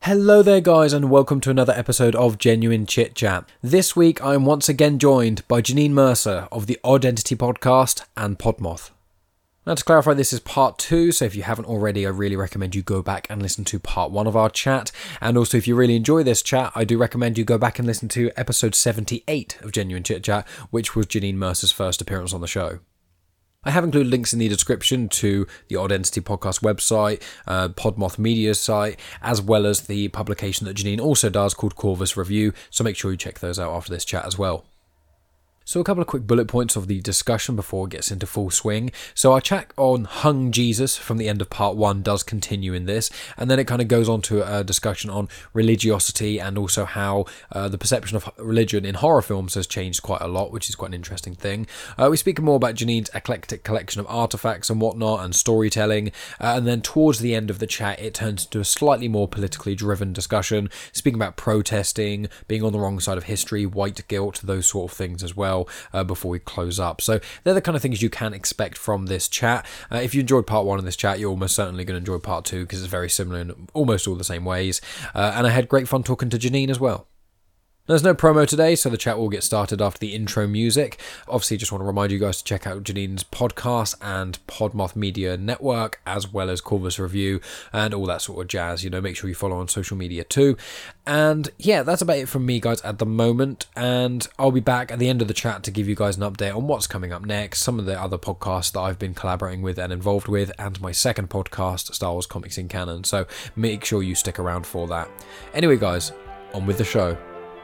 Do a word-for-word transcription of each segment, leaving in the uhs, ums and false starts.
Hello there guys and welcome to another episode of Genuine Chit Chat. This week I am once again joined by Janine Mercer of the Odd Entity podcast and Podmoth. Now to clarify, this is part two, so if you haven't already, I really recommend you go back and listen to part one of our chat. And also if you really enjoy this chat, I do recommend you go back and listen to episode seventy-eight of Genuine Chit Chat, which was Janine Mercer's first appearance on the show. I have included links in the description to the Odd Entity podcast website, uh, Podmoth Media's site, as well as the publication that Janine also does called Corvus Review, so make sure you check those out after this chat as well. So a couple of quick bullet points of the discussion before it gets into full swing. So our chat on Hung Jesus from the end of part one does continue in this, and then it kind of goes on to a discussion on religiosity and also how uh, the perception of religion in horror films has changed quite a lot, which is quite an interesting thing. Uh, we speak more about Janine's eclectic collection of artifacts and whatnot and storytelling, uh, and then towards the end of the chat it turns into a slightly more politically driven discussion, speaking about protesting, being on the wrong side of history, white guilt, those sort of things as well. Uh, before we close up. So they're the kind of things you can expect from this chat. Uh, if you enjoyed part one of this chat, you're almost certainly going to enjoy part two because it's very similar in almost all the same ways. Uh, and I had great fun talking to Janine as well. There's no promo today, so the chat will get started after the intro music. Obviously, just want to remind you guys to check out Janine's podcast and Podmoth Media Network, as well as Corvus Review and all that sort of jazz. You know, make sure you follow on social media too. And yeah, that's about it from me, guys, at the moment. And I'll be back at the end of the chat to give you guys an update on what's coming up next, some of the other podcasts that I've been collaborating with and involved with, and my second podcast, Star Wars Comics in Canon. So make sure you stick around for that. Anyway, guys, on with the show.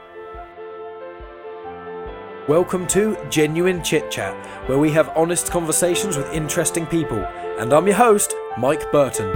Welcome to Genuine Chit Chat, where we have honest conversations with interesting people. And I'm your host, Mike Burton.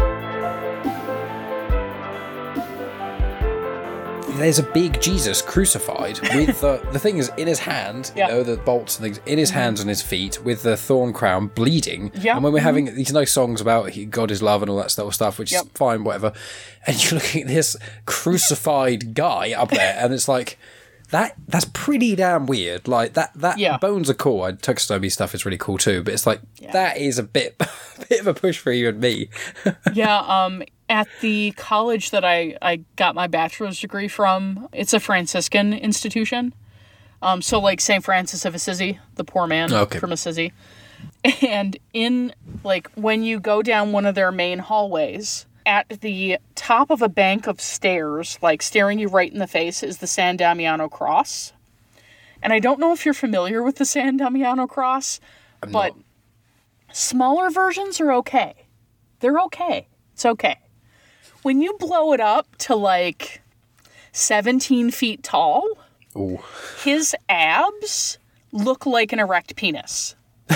There's a big Jesus crucified with uh, the things in his hand, you yeah. know, the bolts and things in his hands and his feet, with the thorn crown bleeding. Yeah. And when we're mm-hmm. having these nice songs about he, God is love and all that sort of stuff, which yep. is fine, whatever, and you're looking at this crucified guy up there, and it's like... That that's pretty damn weird. Like that that yeah. bones are cool. I Tuxtoby stuff is really cool too, but it's like yeah. that is a bit a bit of a push for you and me. yeah, um at the college that I, I got my bachelor's degree from, it's a Franciscan institution. Um so like Saint Francis of Assisi, the poor man okay. from Assisi. And in like when you go down one of their main hallways, at the top of a bank of stairs, like staring you right in the face, is the San Damiano cross. And I don't know if you're familiar with the San Damiano cross, I'm but not. Smaller versions are okay. They're okay. It's okay. When you blow it up to like seventeen feet tall, Ooh. His abs look like an erect penis.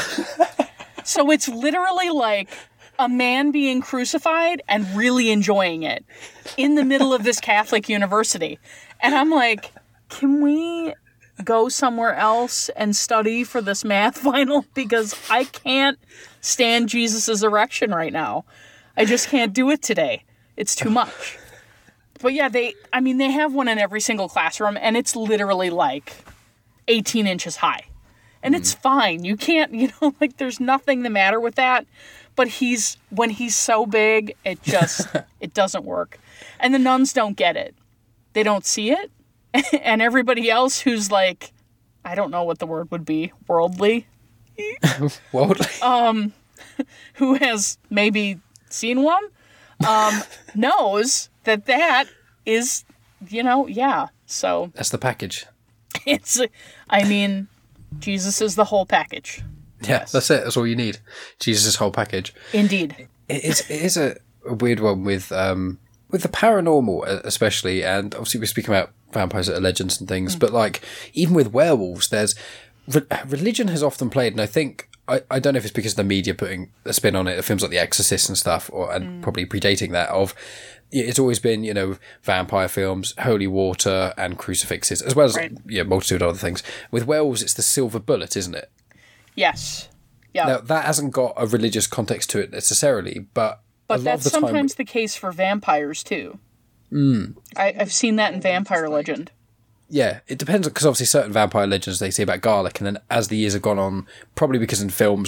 So it's literally like a man being crucified and really enjoying it in the middle of this Catholic university. And I'm like, can we go somewhere else and study for this math final? Because I can't stand Jesus' erection right now. I just can't do it today. It's too much. But yeah, they, I mean, they have one in every single classroom, and it's literally like eighteen inches high. And mm. it's fine. You can't, you know, like there's nothing the matter with that. But he's, when he's so big, it just, it doesn't work. And the nuns don't get it. They don't see it. And everybody else who's like, I don't know what the word would be, worldly. Worldly? Um, who has maybe seen one, um, knows that that is, you know, yeah. So. That's the package. It's, I mean, Jesus is the whole package. Yeah, yes. That's it. That's all you need. Jesus' whole package. Indeed. It is, it is a, a weird one with um, with the paranormal, especially, and obviously we're speaking about vampires that are legends and things, mm. but like, even with werewolves, there's... Re- religion has often played, and I think... I, I don't know if it's because of the media putting a spin on it, films like The Exorcist and stuff, or and mm. probably predating that, of... It's always been, you know, vampire films, holy water, and crucifixes, as well as right. yeah, a multitude of other things. With werewolves, it's the silver bullet, isn't it? Yes. Yeah. Now, that hasn't got a religious context to it necessarily, but But a lot that's of the sometimes time... the case for vampires, too. Mm. I, I've seen that in Vampire Legend. Yeah, it depends, because obviously certain vampire legends they say about garlic, and then as the years have gone on, probably because in films they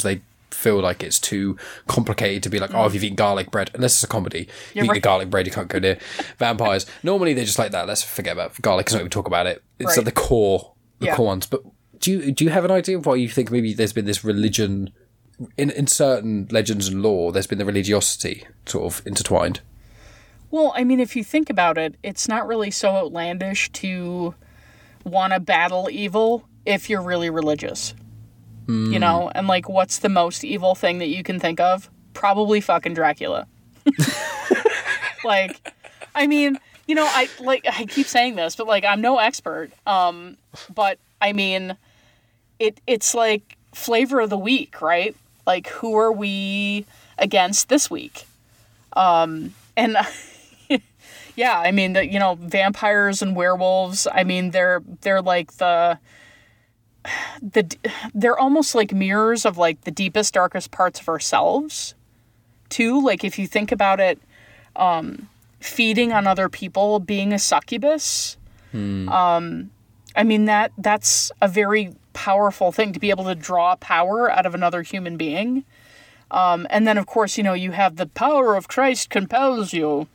feel like it's too complicated to be like, mm. oh, if you've eaten garlic bread, unless it's a comedy, you eat right. the garlic bread, you can't go near vampires. Normally they're just like that. Let's forget about garlic. It's not even talk about it. It's right. like the core, the yeah. core ones. But do you do you have an idea of why you think maybe there's been this religion in in certain legends and lore? There's been the religiosity sort of intertwined. Well, I mean, if you think about it, it's not really so outlandish to want to battle evil if you're really religious. Mm. You know? And, like, what's the most evil thing that you can think of? Probably fucking Dracula. Like, I mean, you know, I, like, I keep saying this, but, like, I'm no expert. Um, but, I mean, it it's, like, flavor of the week, right? Like, who are we against this week? Um, and... Yeah, I mean, the, you know, vampires and werewolves, I mean, they're they're like the, the, they're almost like mirrors of, like, the deepest, darkest parts of ourselves, too. Like, if you think about it, um, feeding on other people, being a succubus, hmm. um, I mean, that that's a very powerful thing, to be able to draw power out of another human being. Um, and then, of course, you know, you have the power of Christ compels you.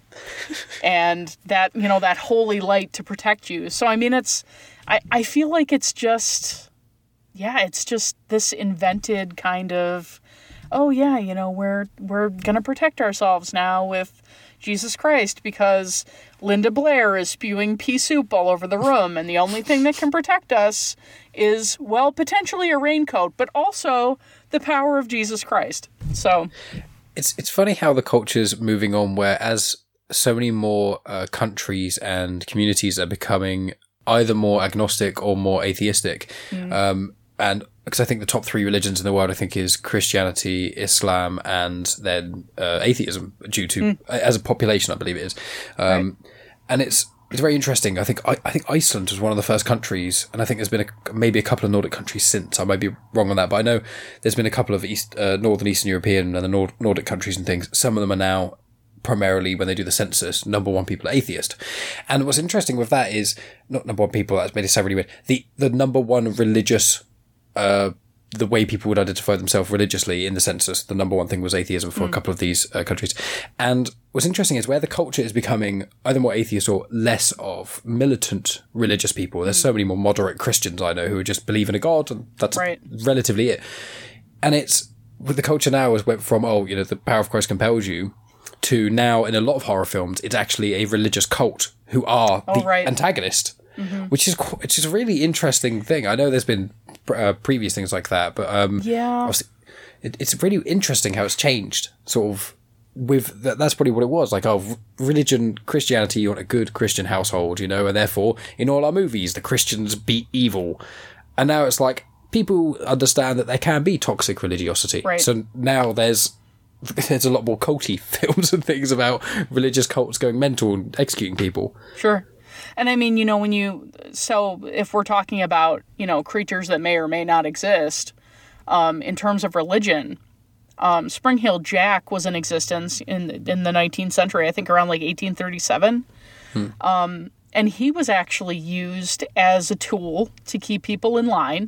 And that, you know, that holy light to protect you. So, I mean, it's, I, I feel like it's just, yeah, it's just this invented kind of, oh, yeah, you know, we're, we're going to protect ourselves now with Jesus Christ because Linda Blair is spewing pea soup all over the room. And the only thing that can protect us is, well, potentially a raincoat, but also the power of Jesus Christ. So it's, it's funny how the culture's moving on, whereas so many more uh, countries and communities are becoming either more agnostic or more atheistic. Mm. Um, and because I think the top three religions in the world, I think, is Christianity, Islam, and then uh, atheism, due to, mm. as a population, I believe it is. Um, right. And it's it's very interesting. I think I, I think Iceland was one of the first countries, and I think there's been a, maybe a couple of Nordic countries since. I might be wrong on that, but I know there's been a couple of East, uh, Northern Eastern European and the Nord- Nordic countries and things. Some of them are now, primarily when they do the census, number one people are atheist. And what's interesting with that is, not number one people, that's made it sound really weird, the, the number one religious, uh, the way people would identify themselves religiously in the census, the number one thing was atheism for mm. a couple of these uh, countries. And what's interesting is where the culture is becoming either more atheist or less of militant religious people. There's mm. so many more moderate Christians I know who just believe in a God, and that's right. relatively it. And it's, with the culture now, has went from, oh, you know, the power of Christ compels you, to now, in a lot of horror films, it's actually a religious cult who are oh, the right. antagonist, mm-hmm. which is which is a really interesting thing. I know there's been uh, previous things like that, but um, yeah, it, it's really interesting how it's changed. Sort of with that, that's probably what it was. Like, oh, religion, Christianity, you want a good Christian household, you know, and therefore in all our movies, the Christians beat evil, and now it's like people understand that there can be toxic religiosity. Right. So now there's. There's a lot more culty films and things about religious cults going mental and executing people. Sure. And I mean, you know, when you, so if we're talking about, you know, creatures that may or may not exist, um, in terms of religion, um, Spring-Heeled Jack was in existence in, in the nineteenth century, I think around like eighteen thirty-seven. Hmm. Um, and he was actually used as a tool to keep people in line.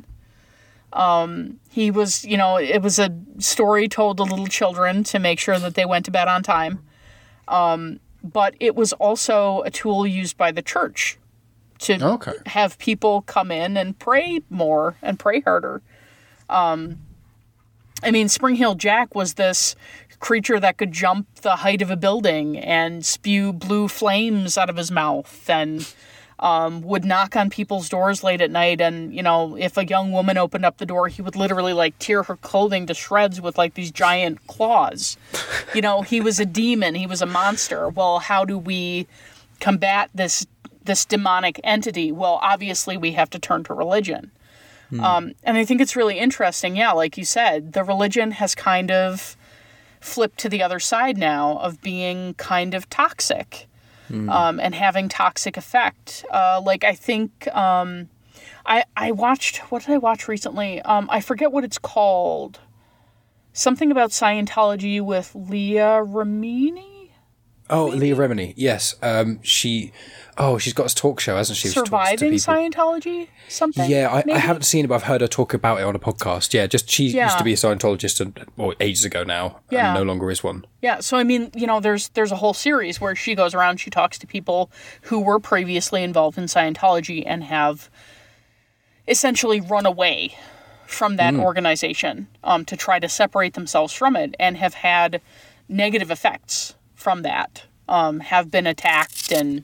Um, he was, you know, it was a story told to little children to make sure that they went to bed on time. Um, but it was also a tool used by the church to okay. have people come in and pray more and pray harder. Um, I mean, Spring-Heeled Jack was this creature that could jump the height of a building and spew blue flames out of his mouth and Um, would knock on people's doors late at night, and, you know, if a young woman opened up the door, he would literally, like, tear her clothing to shreds with, like, these giant claws. You know, he was a demon. He was a monster. Well, how do we combat this this demonic entity? Well, obviously we have to turn to religion. Hmm. Um, and I think it's really interesting, yeah, like you said, the religion has kind of flipped to the other side now of being kind of toxic. Mm. Um, and having toxic effect. Uh, like, I think, um, I, I watched, what did I watch recently? Um, I forget what it's called. Something about Scientology with Leah Remini? Oh, maybe? Leah Remini. Yes. Um, she... Oh, she's got a talk show, hasn't she? Surviving Scientology? Something? Yeah, I, I haven't seen it, but I've heard her talk about it on a podcast. Yeah, just she yeah. used to be a Scientologist and, well, ages ago now, yeah. and no longer is one. Yeah, so I mean, you know, there's there's a whole series where she goes around, she talks to people who were previously involved in Scientology and have essentially run away from that mm. organization um, to try to separate themselves from it and have had negative effects from that, um, have been attacked and...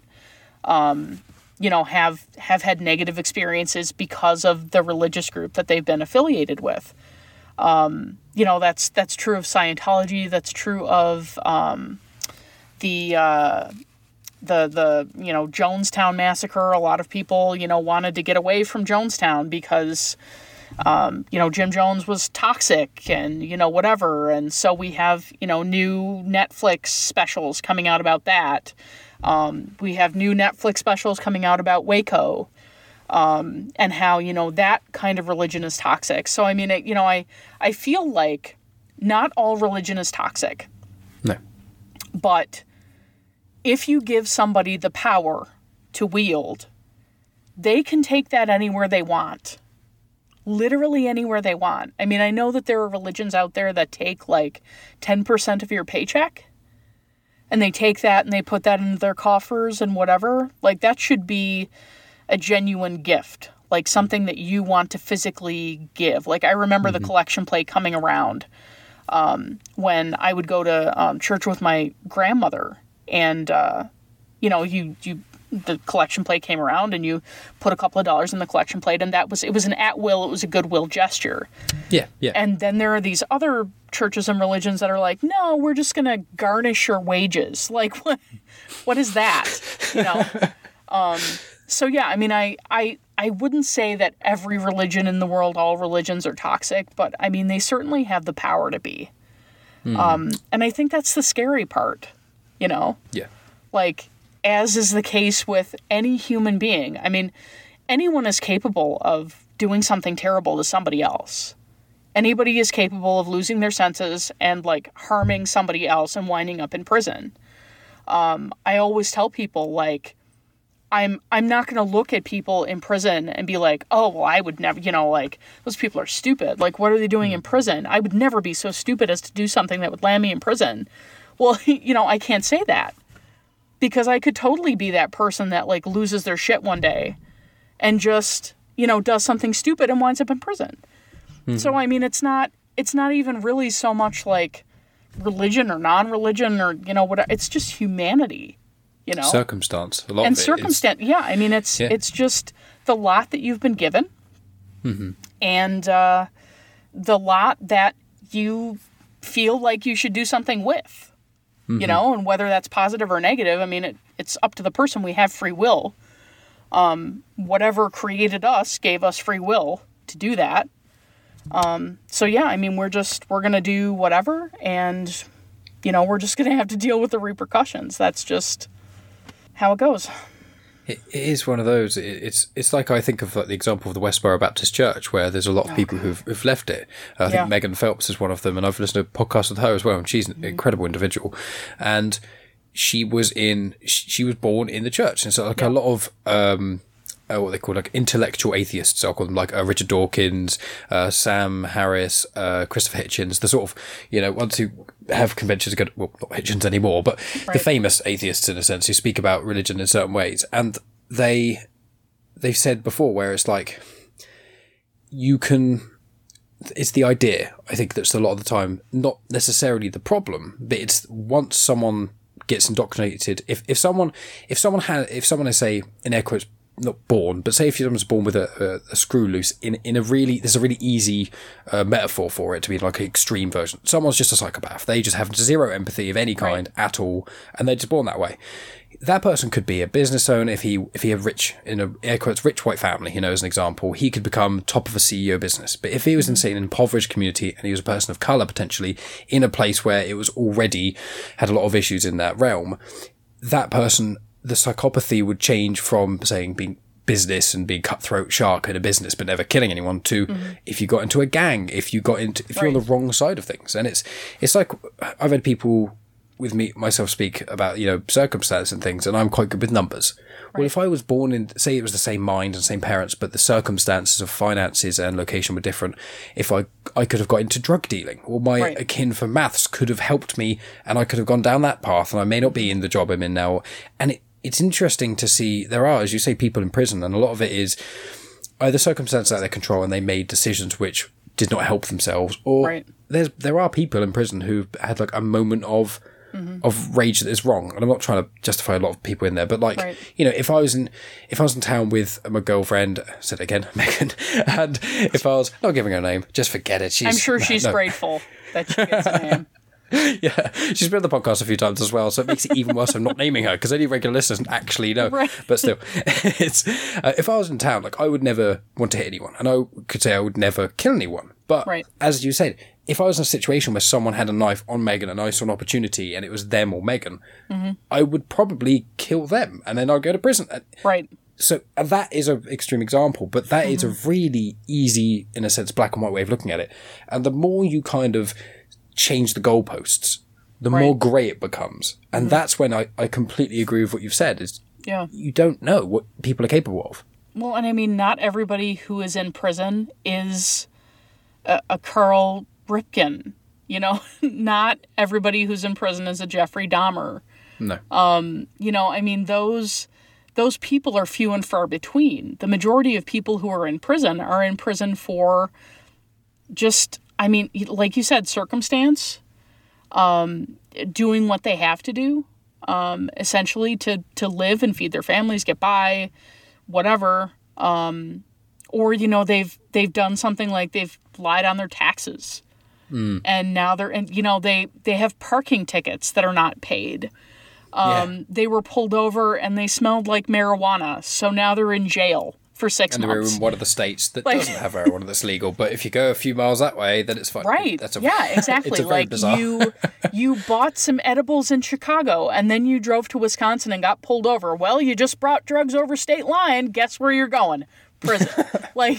Um, you know, have have had negative experiences because of the religious group that they've been affiliated with. Um, you know, that's that's true of Scientology. That's true of um, the uh, the the you know Jonestown massacre. A lot of people, you know, wanted to get away from Jonestown because um, you know Jim Jones was toxic and you know whatever. And so we have you know new Netflix specials coming out about that. Um, we have new Netflix specials coming out about Waco, um, and how, you know, that kind of religion is toxic. So, I mean, it, you know, I, I feel like not all religion is toxic. No. But if you give somebody the power to wield, they can take that anywhere they want. Literally anywhere they want. I mean, I know that there are religions out there that take like ten percent of your paycheck. And they take that and they put that into their coffers and whatever. Like, that should be a genuine gift. Like, something that you want to physically give. Like, I remember mm-hmm. the collection plate coming around um, when I would go to um, church with my grandmother. And, uh, you know, you, you the collection plate came around and you put a couple of dollars in the collection plate. And that was, it was an at-will, it was a goodwill gesture. Yeah, yeah. And then there are these other churches and religions that are like, no, we're just going to garnish your wages. Like, what, what is that? You know? um, so, yeah, I mean, I, I, I wouldn't say that every religion in the world, all religions are toxic, but, I mean, they certainly have the power to be. Mm. Um, and I think that's the scary part, you know? Yeah. Like, as is the case with any human being. I mean, anyone is capable of doing something terrible to somebody else. Anybody is capable of losing their senses and, like, harming somebody else and winding up in prison. Um, I always tell people, like, I'm I'm not going to look at people in prison and be like, oh, well, I would never, you know, like, those people are stupid. Like, what are they doing in prison? I would never be so stupid as to do something that would land me in prison. Well, you know, I can't say that. Because I could totally be that person that, like, loses their shit one day and just, you know, does something stupid and winds up in prison. Mm-hmm. So, I mean, it's not, it's not even really so much like religion or non-religion or, you know, what, it's just humanity, you know? Circumstance. A lot and of it circumstance. Is... Yeah. I mean, it's, yeah. it's just the lot that you've been given mm-hmm. and uh, the lot that you feel like you should do something with. You know, and whether that's positive or negative, I mean, it, it's up to the person. We have free will. Um, whatever created us gave us free will to do that. Um, so, yeah, I mean, we're just, we're going to do whatever. And, you know, we're just going to have to deal with the repercussions. That's just how it goes. It is one of those. It's it's like I think of like the example of the Westboro Baptist Church, where there's a lot of people who've, who've left it. I think yeah. Megan Phelps is one of them, and I've listened to podcasts with her as well, and she's an mm-hmm. incredible individual. And she was in, she was born in the church, and so like yeah. a lot of um, uh, what they call like intellectual atheists, I'll call them, like uh, Richard Dawkins, uh, Sam Harris, uh, Christopher Hitchens, the sort of, you know, ones who have conventions, go to, well, not Hitchens anymore, but right. the famous atheists in a sense who speak about religion in certain ways. And they, they've said before where it's like, you can, it's the idea, I think that's a lot of the time, not necessarily the problem, but it's once someone gets indoctrinated, if, if someone, if someone had, if someone is, say, in air quotes, not born, but say if someone's born with a, a, a screw loose in in a really, there's a really easy uh, metaphor for it to be like an extreme version. Someone's just a psychopath. They just have zero empathy of any kind right. at all, and they're just born that way. That person could be a business owner if he if he had rich in a air quotes rich white family, you know, as an example, he could become top of a C E O business. But if he was in say an impoverished community and he was a person of colour potentially in a place where it was already had a lot of issues in that realm, that person, the psychopathy would change from saying being business and being cutthroat shark in a business but never killing anyone to mm-hmm. if you got into a gang, if you got into if right. you're on the wrong side of things. And it's it's like I've had people with me myself speak about, you know, circumstance and things, and I'm quite good with numbers. Right. Well, if I was born in, say it was the same mind and same parents, but the circumstances of finances and location were different, if I I could have got into drug dealing, or my right. akin for maths could have helped me, and I could have gone down that path, and I may not be in the job I'm in now. And it, it's interesting to see, there are, as you say, people in prison, and a lot of it is either circumstances out of their control and they made decisions which did not help themselves, or right. there's there are people in prison who had like a moment of mm-hmm. of rage that is wrong. And I'm not trying to justify a lot of people in there, but like right. you know, if I was in if I was in town with my girlfriend, I said it again, Megan, and if I was not giving her a name, just forget it. She's, I'm sure she's no. grateful that she gets a name. Yeah, she's been on the podcast a few times as well, so it makes it even worse I'm not naming her, because any regular listeners actually know. Right. But still, it's uh, if I was in town, like I would never want to hit anyone, and I could say I would never kill anyone. But right. as you said, if I was in a situation where someone had a knife on Megan and I saw an opportunity and it was them or Megan, mm-hmm. I would probably kill them, and then I'd go to prison. Right. So uh, that is an extreme example, but that mm-hmm. is a really easy, in a sense, black and white way of looking at it. And the more you kind of change the goalposts, the right. more grey it becomes. And mm-hmm. that's when I, I completely agree with what you've said, is yeah. you don't know what people are capable of. Well, and I mean, not everybody who is in prison is a, a Carl Ripken, you know? Not everybody who's in prison is a Jeffrey Dahmer. No. Um, you know, I mean, those those people are few and far between. The majority of people who are in prison are in prison for just... I mean, like you said, circumstance, um, doing what they have to do, um, essentially to, to live and feed their families, get by, whatever. Um, or, you know, they've they've done something like they've lied on their taxes. Mm. And now they're, and you know, they, they have parking tickets that are not paid. Um, yeah. They were pulled over and they smelled like marijuana. So now they're in jail for six and months. And they're in one of the states that like, doesn't have marijuana that's legal. But if you go a few miles that way, then it's fine. Right. That's a, yeah, exactly. It's a like bizarre. you you bought some edibles in Chicago and then you drove to Wisconsin and got pulled over. Well, you just brought drugs over state line. Guess where you're going? Prison. Like,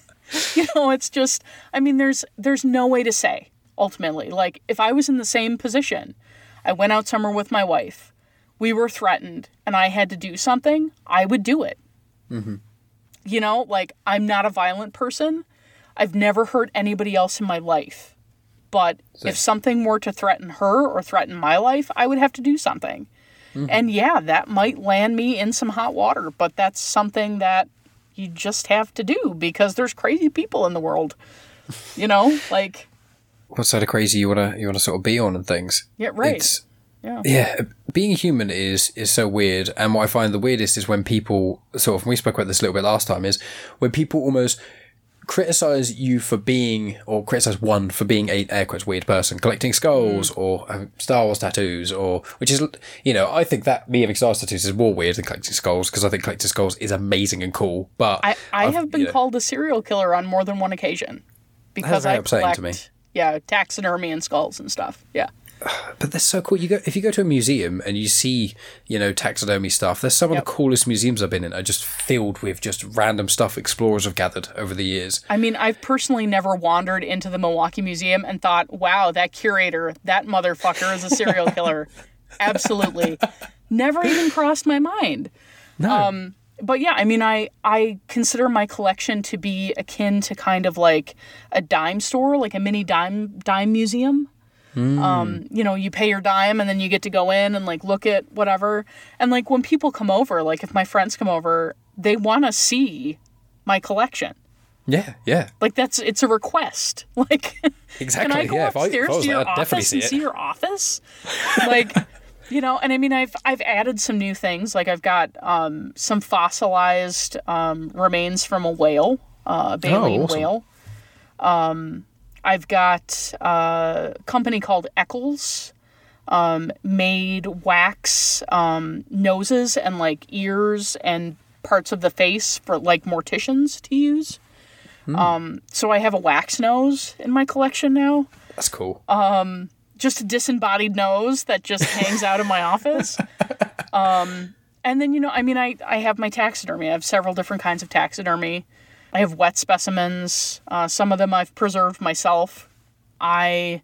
you know, it's just, I mean, there's there's no way to say, ultimately. Like, if I was in the same position, I went out somewhere with my wife, we were threatened, and I had to do something, I would do it. Mm-hmm. You know, like, I'm not a violent person. I've never hurt anybody else in my life. But Same. If something were to threaten her or threaten my life, I would have to do something. Mm-hmm. And yeah, that might land me in some hot water, but that's something that you just have to do because there's crazy people in the world. You know, like... What side of crazy you want to you want to sort of be on and things. Yeah, right. It's, Yeah. yeah, being human is is so weird, and what I find the weirdest is when people sort of, and we spoke about this a little bit last time, is when people almost criticize you for being, or criticize one for being a air quotes weird person, collecting skulls mm. or having Star Wars tattoos, or which is, you know, I think that me having Star Wars tattoos is more weird than collecting skulls, because I think collecting skulls is amazing and cool. But I, I have been you know, called a serial killer on more than one occasion because I collect, to me. yeah, taxidermy and skulls and stuff. Yeah. But they're so cool. You go if you go to a museum and you see, you know, taxidermy stuff. There's some yep. of the coolest museums I've been in are just filled with just random stuff explorers have gathered over the years. I mean, I've personally never wandered into the Milwaukee Museum and thought, "Wow, that curator, that motherfucker is a serial killer." Absolutely, never even crossed my mind. No. Um, but yeah, I mean, I I consider my collection to be akin to kind of like a dime store, like a mini dime dime museum. Mm. Um, you know, you pay your dime and then you get to go in and like look at whatever. And like when people come over, like if my friends come over, they want to see my collection. Yeah, yeah. Like that's it's a request. Like exactly. Can I go yeah, upstairs if I, if I to your there, office see and it. see your office? Like, you know, and I mean, I've I've added some new things. Like I've got um, some fossilized um, remains from a whale, uh, a baleen oh, awesome. whale. Um. I've got a company called Eccles, um, made wax um, noses and like ears and parts of the face for like morticians to use. Hmm. Um, so I have a wax nose in my collection now. That's cool. Um, just a disembodied nose that just hangs out in my office. Um, and then, you know, I mean, I, I have my taxidermy. I have several different kinds of taxidermy. I have wet specimens. Uh, some of them I've preserved myself. I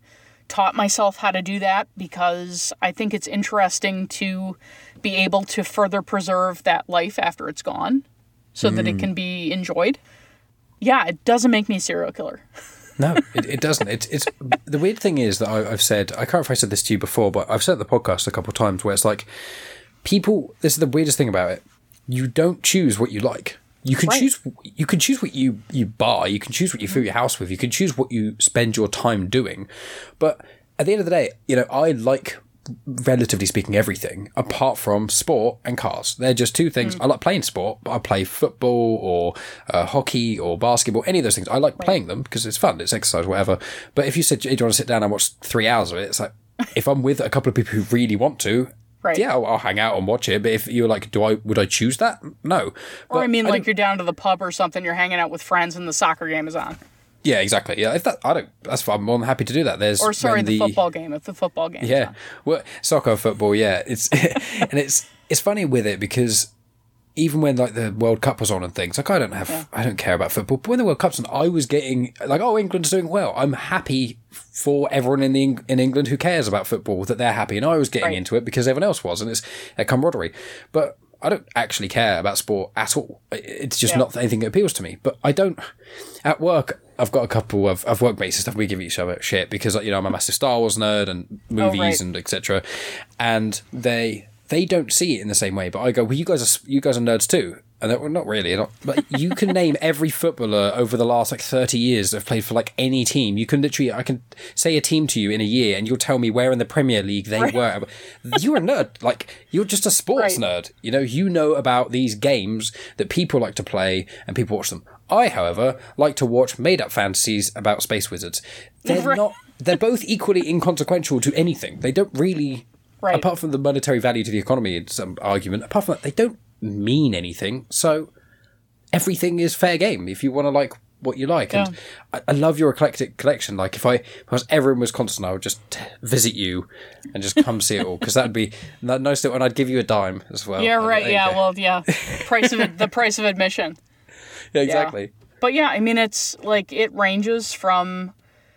taught myself how to do that because I think it's interesting to be able to further preserve that life after it's gone so mm. that it can be enjoyed. Yeah, it doesn't make me a serial killer. No, it, it doesn't. It's it's the weird thing is that I, I've said, I can't remember if I said this to you before, but I've said it on the podcast a couple of times where it's like, people, this is the weirdest thing about it. You don't choose what you like. You can right. choose. You can choose what you, you buy. You can choose what you fill your house with. You can choose what you spend your time doing. But at the end of the day, you know, I like, relatively speaking, everything apart from sport and cars. They're just two things. Mm. I like playing sport, but I play football or uh, hockey or basketball. Any of those things, I like right. playing them because it's fun. It's exercise, whatever. But if you said, "Do you want to sit down and watch three hours of it?" It's like, if I'm with a couple of people who really want to. Right. Yeah, I'll, I'll hang out and watch it. But if you're like, do I would I choose that? No. Or but I mean, I like you're down to the pub or something. You're hanging out with friends, and the soccer game is on. Yeah, exactly. Yeah, if that I don't. That's fine. I'm more than happy to do that. There's or sorry, the, the football game. If the football game. Yeah, well, soccer, football. Yeah, it's and it's it's funny with it because even when like the World Cup was on and things, like I don't have, yeah. I don't care about football. But when the World Cup's on, I was getting like, oh, England's doing well. I'm happy for everyone in the in England who cares about football that they're happy, and I was getting right. into it because everyone else was, and it's a camaraderie. But I don't actually care about sport at all. It's just yeah. not anything that appeals to me. But I don't. At work, I've got a couple of, of workmates and stuff. We give each other shit because, you know, I'm a massive Star Wars nerd and movies oh, right. and et cetera. And they they don't see it in the same way. But I go, well, you guys are you guys are nerds too. And they're, well, not really, not, but you can name every footballer over the last like thirty years that have played for like any team. You can literally, I can say a team to you in a year, and you'll tell me where in the Premier League they right. were. You're a nerd, like you're just a sports right. nerd. You know, you know about these games that people like to play, and people watch them. I, however, like to watch made-up fantasies about space wizards. They're right. not. They're both equally inconsequential to anything. They don't really, right. apart from the monetary value to the economy in some argument. Apart from that, they don't mean anything. So everything is fair game if you want to like what you like. Yeah. And I, I love your eclectic collection. Like if I, if I was ever in Wisconsin, I would just visit you and just come see it all because that would be nice. And I'd give you a dime as well. Yeah, right. Yeah, well, yeah. Price of it, the price of admission. Yeah, exactly. Yeah. But yeah, I mean, it's like it ranges from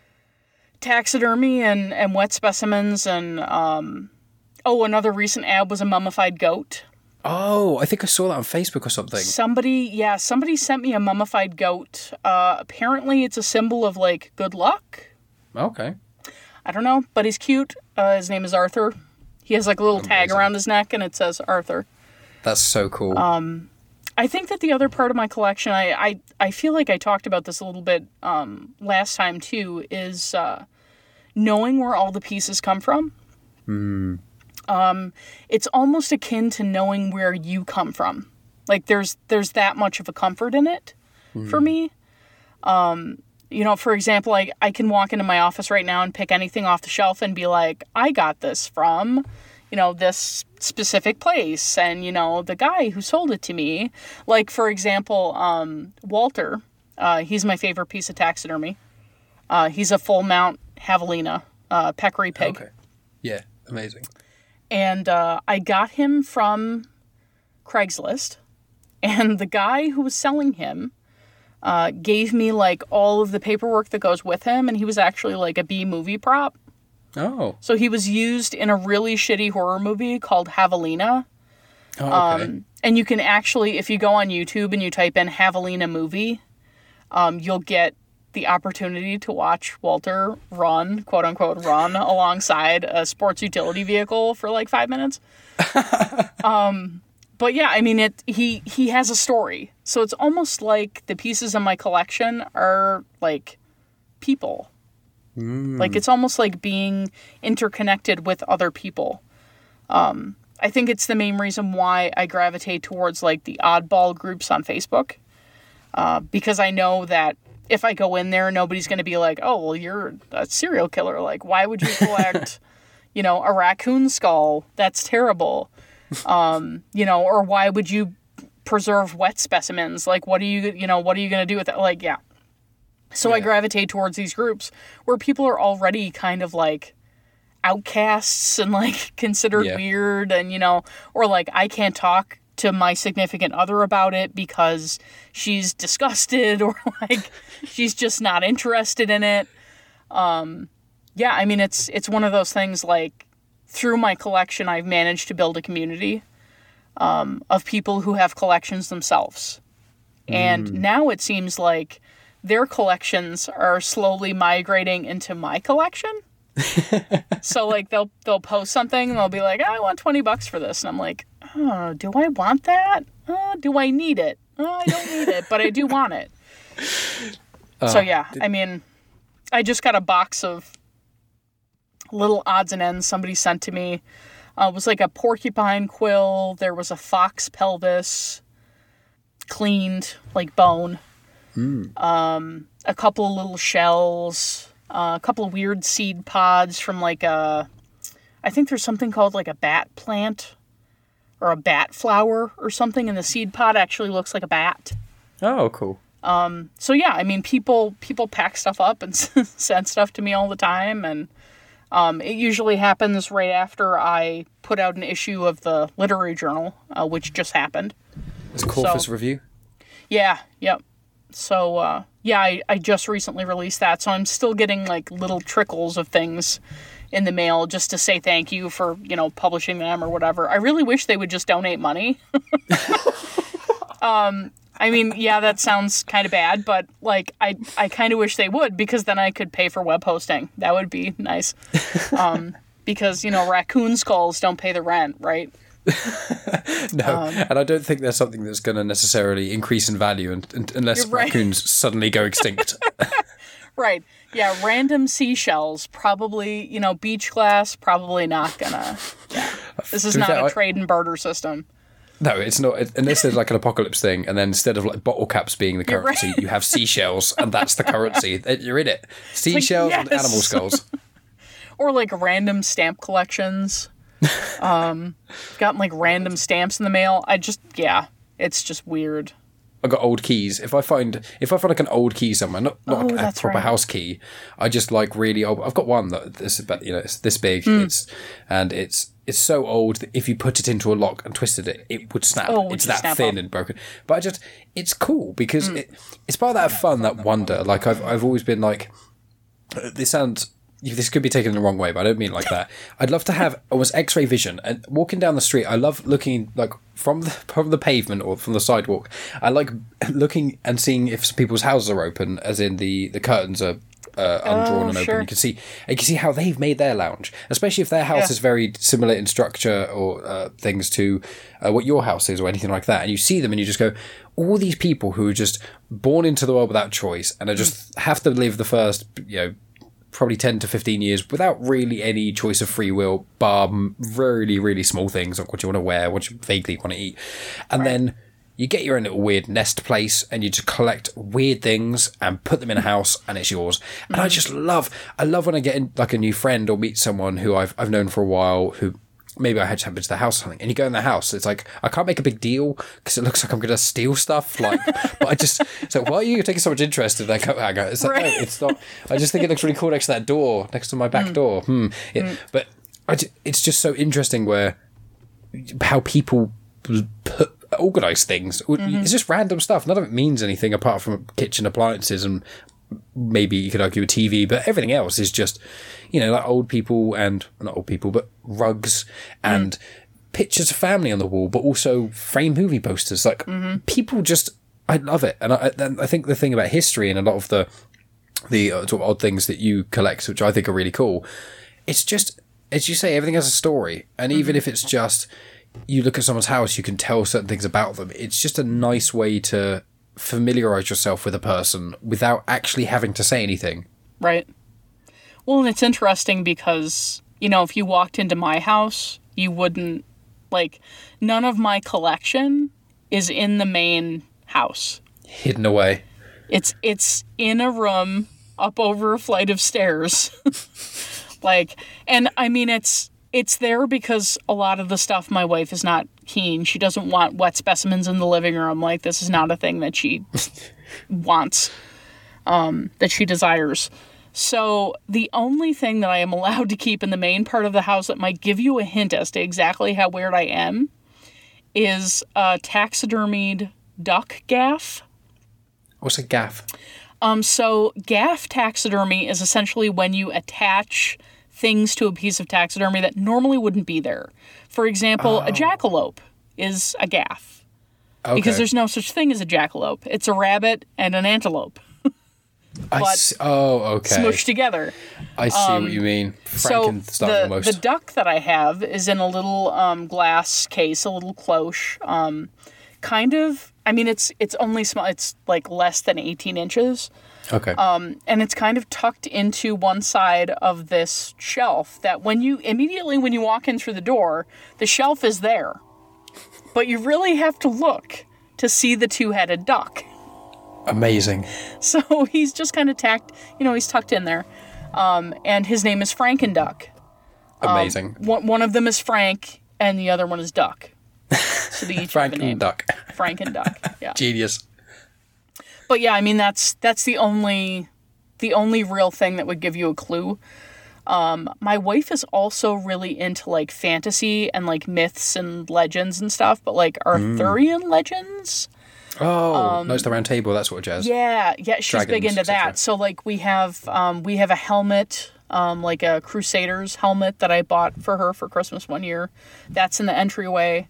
taxidermy and, and wet specimens and um, oh, another recent ad was a mummified goat. Oh, I think I saw that on Facebook or something. Somebody, yeah, somebody sent me a mummified goat. Uh, apparently, it's a symbol of, like, good luck. Okay. I don't know, but he's cute. Uh, his name is Arthur. He has, like, a little Amazing. tag around his neck, and it says Arthur. That's so cool. Um, I think that the other part of my collection, I, I, I feel like I talked about this a little bit um, last time, too, is uh, knowing where all the pieces come from. Hmm. Um, it's almost akin to knowing where you come from. Like there's, there's that much of a comfort in it mm. for me. Um, you know, for example, I, I can walk into my office right now and pick anything off the shelf and be like, I got this from, you know, this specific place. And, you know, the guy who sold it to me, like, for example, um, Walter, uh, he's my favorite piece of taxidermy. Uh, he's a full mount javelina, uh, peccary pig. Okay. Yeah. Amazing. And uh, I got him from Craigslist, and the guy who was selling him uh, gave me, like, all of the paperwork that goes with him, and he was actually, like, a B-movie prop. Oh. So he was used in a really shitty horror movie called Javelina. Oh, okay. Um, and you can actually, if you go on YouTube and you type in Javelina movie, um, you'll get the opportunity to watch Walter run, quote unquote, run alongside a sports utility vehicle for like five minutes. um, but yeah, I mean, it, he, he has a story. So it's almost like the pieces in my collection are like people. Mm. Like it's almost like being interconnected with other people. Um, I think it's the main reason why I gravitate towards like the oddball groups on Facebook. Uh, because I know that if I go in there, nobody's going to be like, oh, well, you're a serial killer. Like, why would you collect, you know, a raccoon skull? That's terrible. Um, you know, or why would you preserve wet specimens? Like, what are you, you know, what are you going to do with that? Like, yeah. So yeah. I gravitate towards these groups where people are already kind of like outcasts and like considered yeah. weird and, you know, or like I can't talk to my significant other about it because she's disgusted or like she's just not interested in it. Um, yeah, I mean, it's it's one of those things like through my collection, I've managed to build a community um, of people who have collections themselves. And mm. now it seems like their collections are slowly migrating into my collection. So like they'll they'll post something and they'll be like, oh, I want twenty bucks for this. And I'm like, oh, do I want that? Uh, do I need it? Oh, I don't need it, but I do want it. Uh, so yeah, did... I mean, I just got a box of little odds and ends somebody sent to me. Uh, it was like a porcupine quill. There was a fox pelvis, cleaned, like bone. Mm. Um, a couple of little shells. Uh, a couple of weird seed pods from like a... I think there's something called like a bat plant. Or a bat flower or something. And the seed pod actually looks like a bat. Oh, cool. Um, so yeah, I mean, people people pack stuff up and send stuff to me all the time. And... Um, it usually happens right after I put out an issue of the Literary Journal, uh, which just happened. It's a Corfus so, review? Yeah, yep. So, uh, yeah, I, I just recently released that, so I'm still getting, like, little trickles of things in the mail just to say thank you for, you know, publishing them or whatever. I really wish they would just donate money. um... I mean, yeah, that sounds kind of bad, but, like, I I kind of wish they would, because then I could pay for web hosting. That would be nice. Um, because, you know, raccoon skulls don't pay the rent, right? No, um, and I don't think there's something that's going to necessarily increase in value and, and, unless right. raccoons suddenly go extinct. Right. Yeah, random seashells, probably, you know, beach glass, probably not going to... Yeah. This is not fair, a trade and barter system. No, it's not. Unless there's like an apocalypse thing, and then instead of like bottle caps being the currency, right. you have seashells, and that's the currency. You're in it. Seashells like, yes. and animal skulls. Or like random stamp collections. Um, gotten like random stamps in the mail. I just, yeah, it's just weird. I got old keys. If I find if I find like an old key somewhere, not not oh, a proper right. house key, I just like really old. I've got one that this is, you know, it's this big. Mm. It's and it's. It's so old that if you put it into a lock and twisted it, it would snap. Oh, it's that thin off? And broken. But I just, it's cool because mm. it, it's part of that fun, that wonder. Like I've, I've always been like, this sounds, this could be taken the wrong way, but I don't mean it like that. I'd love to have almost X-ray vision and walking down the street. I love looking like from the from the pavement or from the sidewalk. I like looking and seeing if people's houses are open, as in the the curtains are. Uh, undrawn oh, and open. Sure. You can see, you can see how they've made their lounge, especially if their house yeah. is very similar in structure or uh, things to uh, what your house is or anything like that. And you see them and you just go, all these people who are just born into the world without choice and are just have to live the first, you know, probably ten to fifteen years without really any choice of free will, bar really, really small things like what you want to wear, what you vaguely want to eat. And right. then you get your own little weird nest place and you just collect weird things and put them in a house and it's yours. And mm-hmm. I just love, I love when I get in, like a new friend or meet someone who I've I've known for a while who maybe I had to happen to their house or something, and you go in their house. It's like, I can't make a big deal because it looks like I'm going to steal stuff. Like, but I just, so why are you taking so much interest in that coat hanger? It's like, right. no, it's not. I just think it looks really cool next to that door, next to my back mm. door. Hmm. It, mm. But I just, it's just so interesting where, how people put, organize things. Mm-hmm. It's just random stuff. None of it means anything apart from kitchen appliances and maybe you could argue a T V, but everything else is just, you know, like old people and not old people, but rugs and mm. pictures of family on the wall, but also framed movie posters. Like mm-hmm. people just, I love it. And I, I think the thing about history and a lot of the, the uh, sort of odd things that you collect, which I think are really cool, it's just, as you say, everything has a story. And even mm-hmm. if it's just, you look at someone's house, you can tell certain things about them. It's just a nice way to familiarize yourself with a person without actually having to say anything. Right. Well, and it's interesting because, you know, if you walked into my house, you wouldn't, like, none of my collection is in the main house. Hidden away. It's it's in a room up over a flight of stairs. Like, and I mean, it's It's there because a lot of the stuff my wife is not keen. She doesn't want wet specimens in the living room. Like, this is not a thing that she wants, um, that she desires. So the only thing that I am allowed to keep in the main part of the house that might give you a hint as to exactly how weird I am is a taxidermied duck gaff. What's a gaff? Um, so gaff taxidermy is essentially when you attach things to a piece of taxidermy that normally wouldn't be there. For example, oh. a jackalope is a gaff. Okay. Because there's no such thing as a jackalope. It's a rabbit and an antelope. I see. Oh, okay. Smushed together. I see um, what you mean. So the, the duck that I have is in a little um, glass case, a little cloche. Um, kind of, I mean, it's it's only small. It's like less than eighteen inches. Okay. Um, and it's kind of tucked into one side of this shelf that when you, immediately when you walk in through the door, the shelf is there. But you really have to look to see the two-headed duck. Amazing. So he's just kind of tacked, you know, he's tucked in there. Um, and his name is Frankenduck. Amazing. Um, one, one of them is Frank, and the other one is Duck. So they each have a name. Frankenduck. Frankenduck, yeah. Genius. But yeah, I mean, that's that's the only the only real thing that would give you a clue. Um, my wife is also really into, like, fantasy and, like, myths and legends and stuff, but, like, Arthurian mm. legends. Oh, um, Knights of the Round Table, that sort of jazz. Yeah, yeah, she's Dragons, big into that. So, like, we have um, we have a helmet, um, like a Crusaders helmet that I bought for her for Christmas one year. That's in the entryway.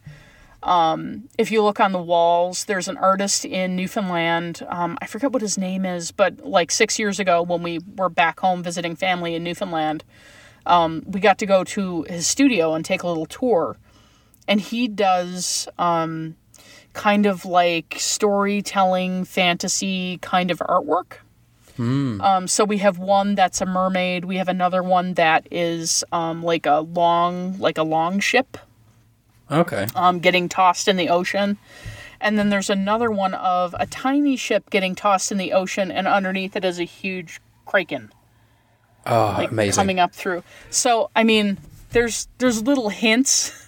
Um, if you look on the walls, there's an artist in Newfoundland. Um, I forget what his name is, but like six years ago when we were back home visiting family in Newfoundland, um, we got to go to his studio and take a little tour. And he does um, kind of like storytelling, fantasy kind of artwork. Mm. Um, so we have one that's a mermaid. We have another one that is um, like a long, like a long ship. Okay. Um, getting tossed in the ocean. And then there's another one of a tiny ship getting tossed in the ocean, and underneath it is a huge kraken. Oh, like, amazing. Coming up through. So, I mean, there's there's little hints,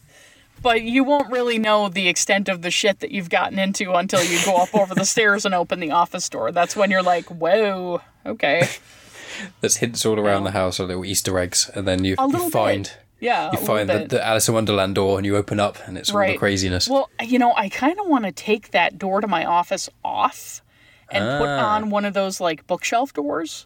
but you won't really know the extent of the shit that you've gotten into until you go up over the stairs and open the office door. That's when you're like, whoa, okay. There's hints all around yeah. the house, or little Easter eggs, and then you, you find... Bit. Yeah, you find the, the Alice in Wonderland door and you open up and it's right. all the craziness. Well, you know, I kind of want to take that door to my office off and ah. put on one of those, like, bookshelf doors.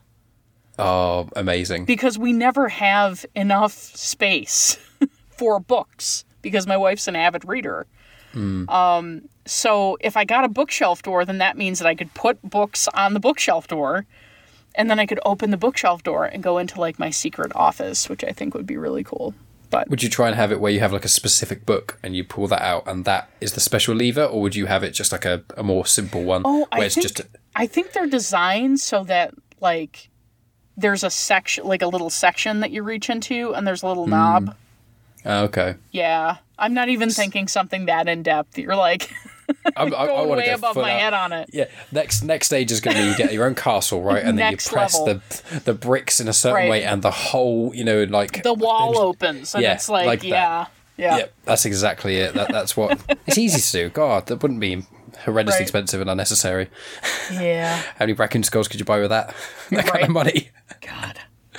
Oh, amazing. Because we never have enough space for books because my wife's an avid reader. Mm. Um, so if I got a bookshelf door, then that means that I could put books on the bookshelf door. And then I could open the bookshelf door and go into, like, my secret office, which I think would be really cool. But would you try and have it where you have, like, a specific book and you pull that out and that is the special lever, or would you have it just like a, a more simple one? Oh, where I it's think just a... I think they're designed so that, like, there's a section, like a little section that you reach into, and there's a little mm. knob. Oh, okay. Yeah, I'm not even thinking something that in depth. You're like. I'm, I, I want to way go above my out. head on it. Yeah, next next stage is going to be you get your own castle, right? And then you press level. the the bricks in a certain right. way, and the whole, you know, like the wall opens, and yeah, it's like, like yeah, yeah, yeah. That's exactly it. That that's what it's easy to do. God, that wouldn't be horrendously right. expensive and unnecessary. Yeah. How many raccoon skulls could you buy with that? That right. kind of money. God.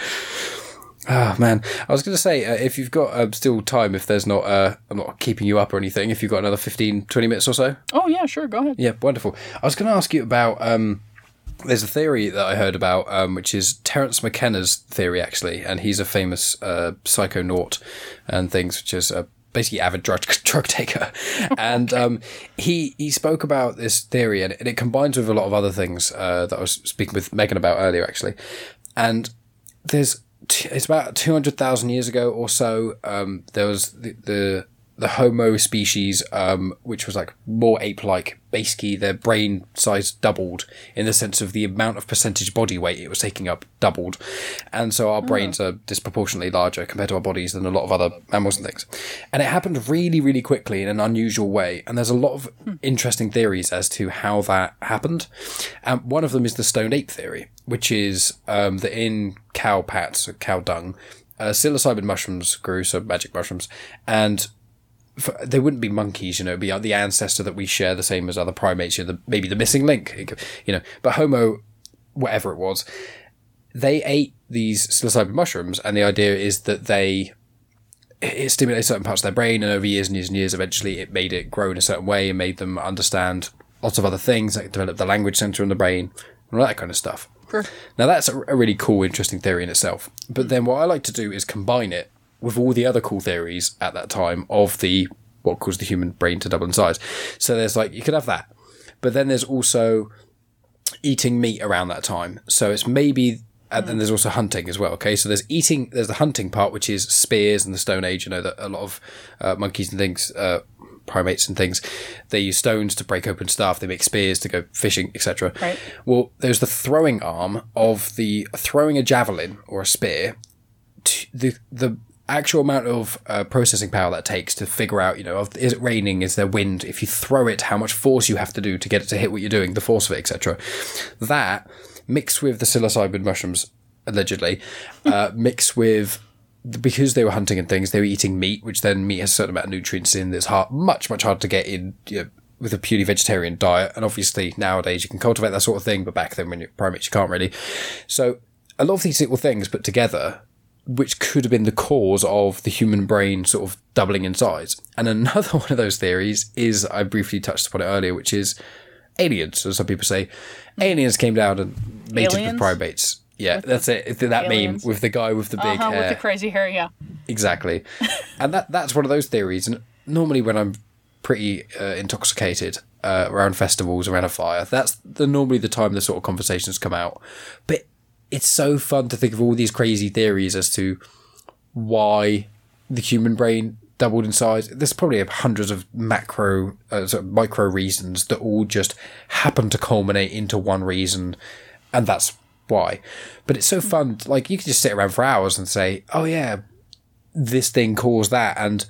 Oh, man. I was going to say, uh, if you've got uh, still time, if there's not, uh, I'm not keeping you up or anything, if you've got another fifteen, twenty minutes or so. Oh, yeah, sure. Go ahead. Yeah, wonderful. I was going to ask you about, um, there's a theory that I heard about, um, which is Terence McKenna's theory, actually, and he's a famous uh, psychonaut and things, which is a basically avid drug drug taker. And um, he he spoke about this theory, and, and it combines with a lot of other things uh, that I was speaking with Megan about earlier, actually. And there's... It's about two hundred thousand years ago or so. Um, there was the, the the Homo species, um, which was like more ape-like. Basically, their brain size doubled in the sense of the amount of percentage body weight it was taking up doubled. And so our brains oh. are disproportionately larger compared to our bodies than a lot of other mammals and things. And it happened really, really quickly in an unusual way. And there's a lot of hmm. interesting theories as to how that happened. And um, one of them is the stoned ape theory, which is um, that in cow pats, or cow dung, uh, psilocybin mushrooms grew, so magic mushrooms, and For, they wouldn't be monkeys, you know, it'd be the ancestor that we share the same as other primates, you know, the, maybe the missing link, you know, but Homo, whatever it was, they ate these psilocybin mushrooms, and the idea is that they, it stimulated certain parts of their brain, and over years and years and years, eventually it made it grow in a certain way and made them understand lots of other things, like develop the language center in the brain, and all that kind of stuff. Sure. Now, that's a, a really cool, interesting theory in itself. But then what I like to do is combine it with all the other cool theories at that time of the what caused the human brain to double in size. So there's like, you could have that. But then there's also eating meat around that time. So it's maybe... And then there's also hunting as well, okay? So there's eating, there's the hunting part, which is spears in the Stone Age. You know, that a lot of uh, monkeys and things, uh, primates and things, they use stones to break open stuff. They make spears to go fishing, et cetera. Right. Well, there's the throwing arm of the throwing a javelin or a spear. To the the actual amount of uh, processing power that takes to figure out, you know, of, is it raining? Is there wind? If you throw it, how much force you have to do to get it to hit what you're doing, the force of it, et cetera. That... mixed with the psilocybin mushrooms, allegedly, uh, mixed with, because they were hunting and things, they were eating meat, which then meat has a certain amount of nutrients in that's hard, much, much harder to get in, you know, with a purely vegetarian diet. And obviously nowadays you can cultivate that sort of thing, but back then when you're primates, you can't really. So a lot of these little things put together, which could have been the cause of the human brain sort of doubling in size. And another one of those theories is, I briefly touched upon it earlier, which is aliens, as some people say. Aliens came down and mated aliens? with primates. Yeah, with that's the, it. That aliens. meme with the guy with the big uh-huh, hair. with the crazy hair, yeah. Exactly. And that that's one of those theories. And normally when I'm pretty uh, intoxicated uh, around festivals, around a fire, that's the normally the time the sort of conversations come out. But it's so fun to think of all these crazy theories as to why the human brain doubled in size. There's probably hundreds of macro, uh, sort of micro reasons that all just happen to culminate into one reason, and that's why. But it's so fun. Like, you can just sit around for hours and say, "Oh yeah, this thing caused that." And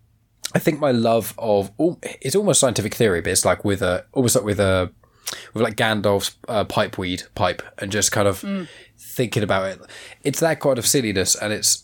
I think my love of it's almost scientific theory, but it's like with a almost like with a with like Gandalf's uh, pipeweed pipe, and just kind of mm. thinking about it. It's that kind of silliness, and it's.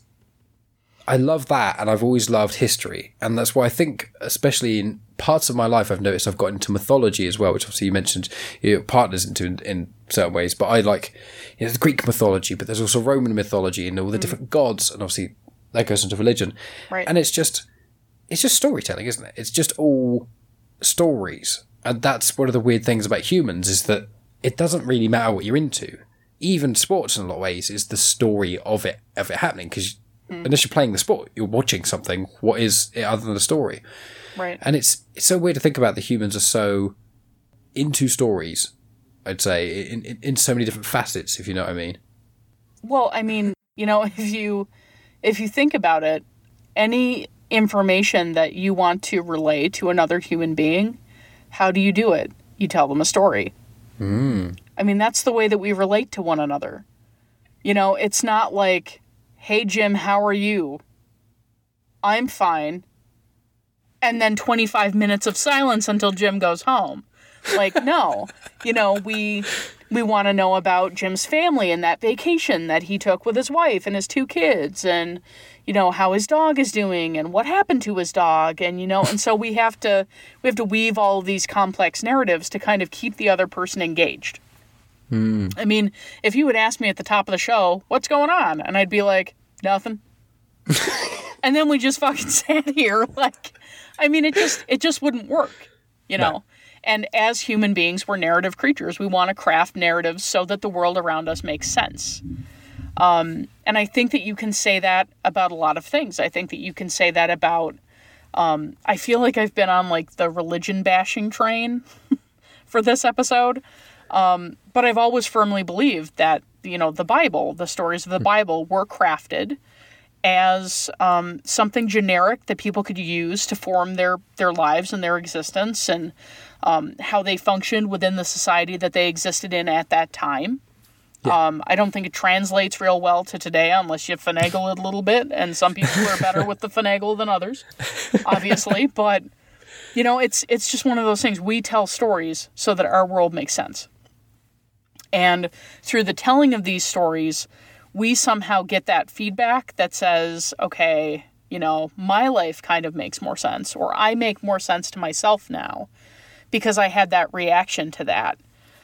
I love that, and I've always loved history, and that's why I think, especially in parts of my life, I've noticed I've got into mythology as well, which obviously you mentioned your partners into in, in certain ways, but I like, you know, the Greek mythology, but there's also Roman mythology and all the mm. different gods, and obviously that goes into religion, right. And it's just, it's just storytelling, isn't it? It's just all stories, and that's one of the weird things about humans, is that it doesn't really matter what you're into. Even sports, in a lot of ways, is the story of it, of it happening, because unless you're playing the sport, you're watching something. What is it other than a story? Right. And it's it's so weird to think about that humans are so into stories, I'd say, in, in, in so many different facets, if you know what I mean. Well, I mean, you know, if you if you think about it, any information that you want to relay to another human being, how do you do it? You tell them a story. Mm. I mean, that's the way that we relate to one another. You know, it's not like, "Hey, Jim, how are you?" "I'm fine." And then twenty-five minutes of silence until Jim goes home. Like, no. You know, we we want to know about Jim's family and that vacation that he took with his wife and his two kids, and, you know, how his dog is doing and what happened to his dog. And, you know, and so we have to we have to weave all of these complex narratives to kind of keep the other person engaged. Mm. I mean, if you would ask me at the top of the show, "What's going on?" And I'd be like, "Nothing." And then we just fucking sat here like, I mean, it just, it just wouldn't work, you know? No. And as human beings, we're narrative creatures. We want to craft narratives so that the world around us makes sense. Um, and I think that you can say that about a lot of things. I think that you can say that about, um, I feel like I've been on like the religion bashing train for this episode. Um, but I've always firmly believed that, you know, the Bible, the stories of the Bible were crafted as um, something generic that people could use to form their, their lives and their existence, and um, how they functioned within the society that they existed in at that time. Yeah. Um, I don't think it translates real well to today unless you finagle it a little bit, and some people are better with the finagle than others, obviously. But, you know, it's it's just one of those things. We tell stories so that our world makes sense. And through the telling of these stories, we somehow get that feedback that says, okay, you know, my life kind of makes more sense, or I make more sense to myself now because I had that reaction to that.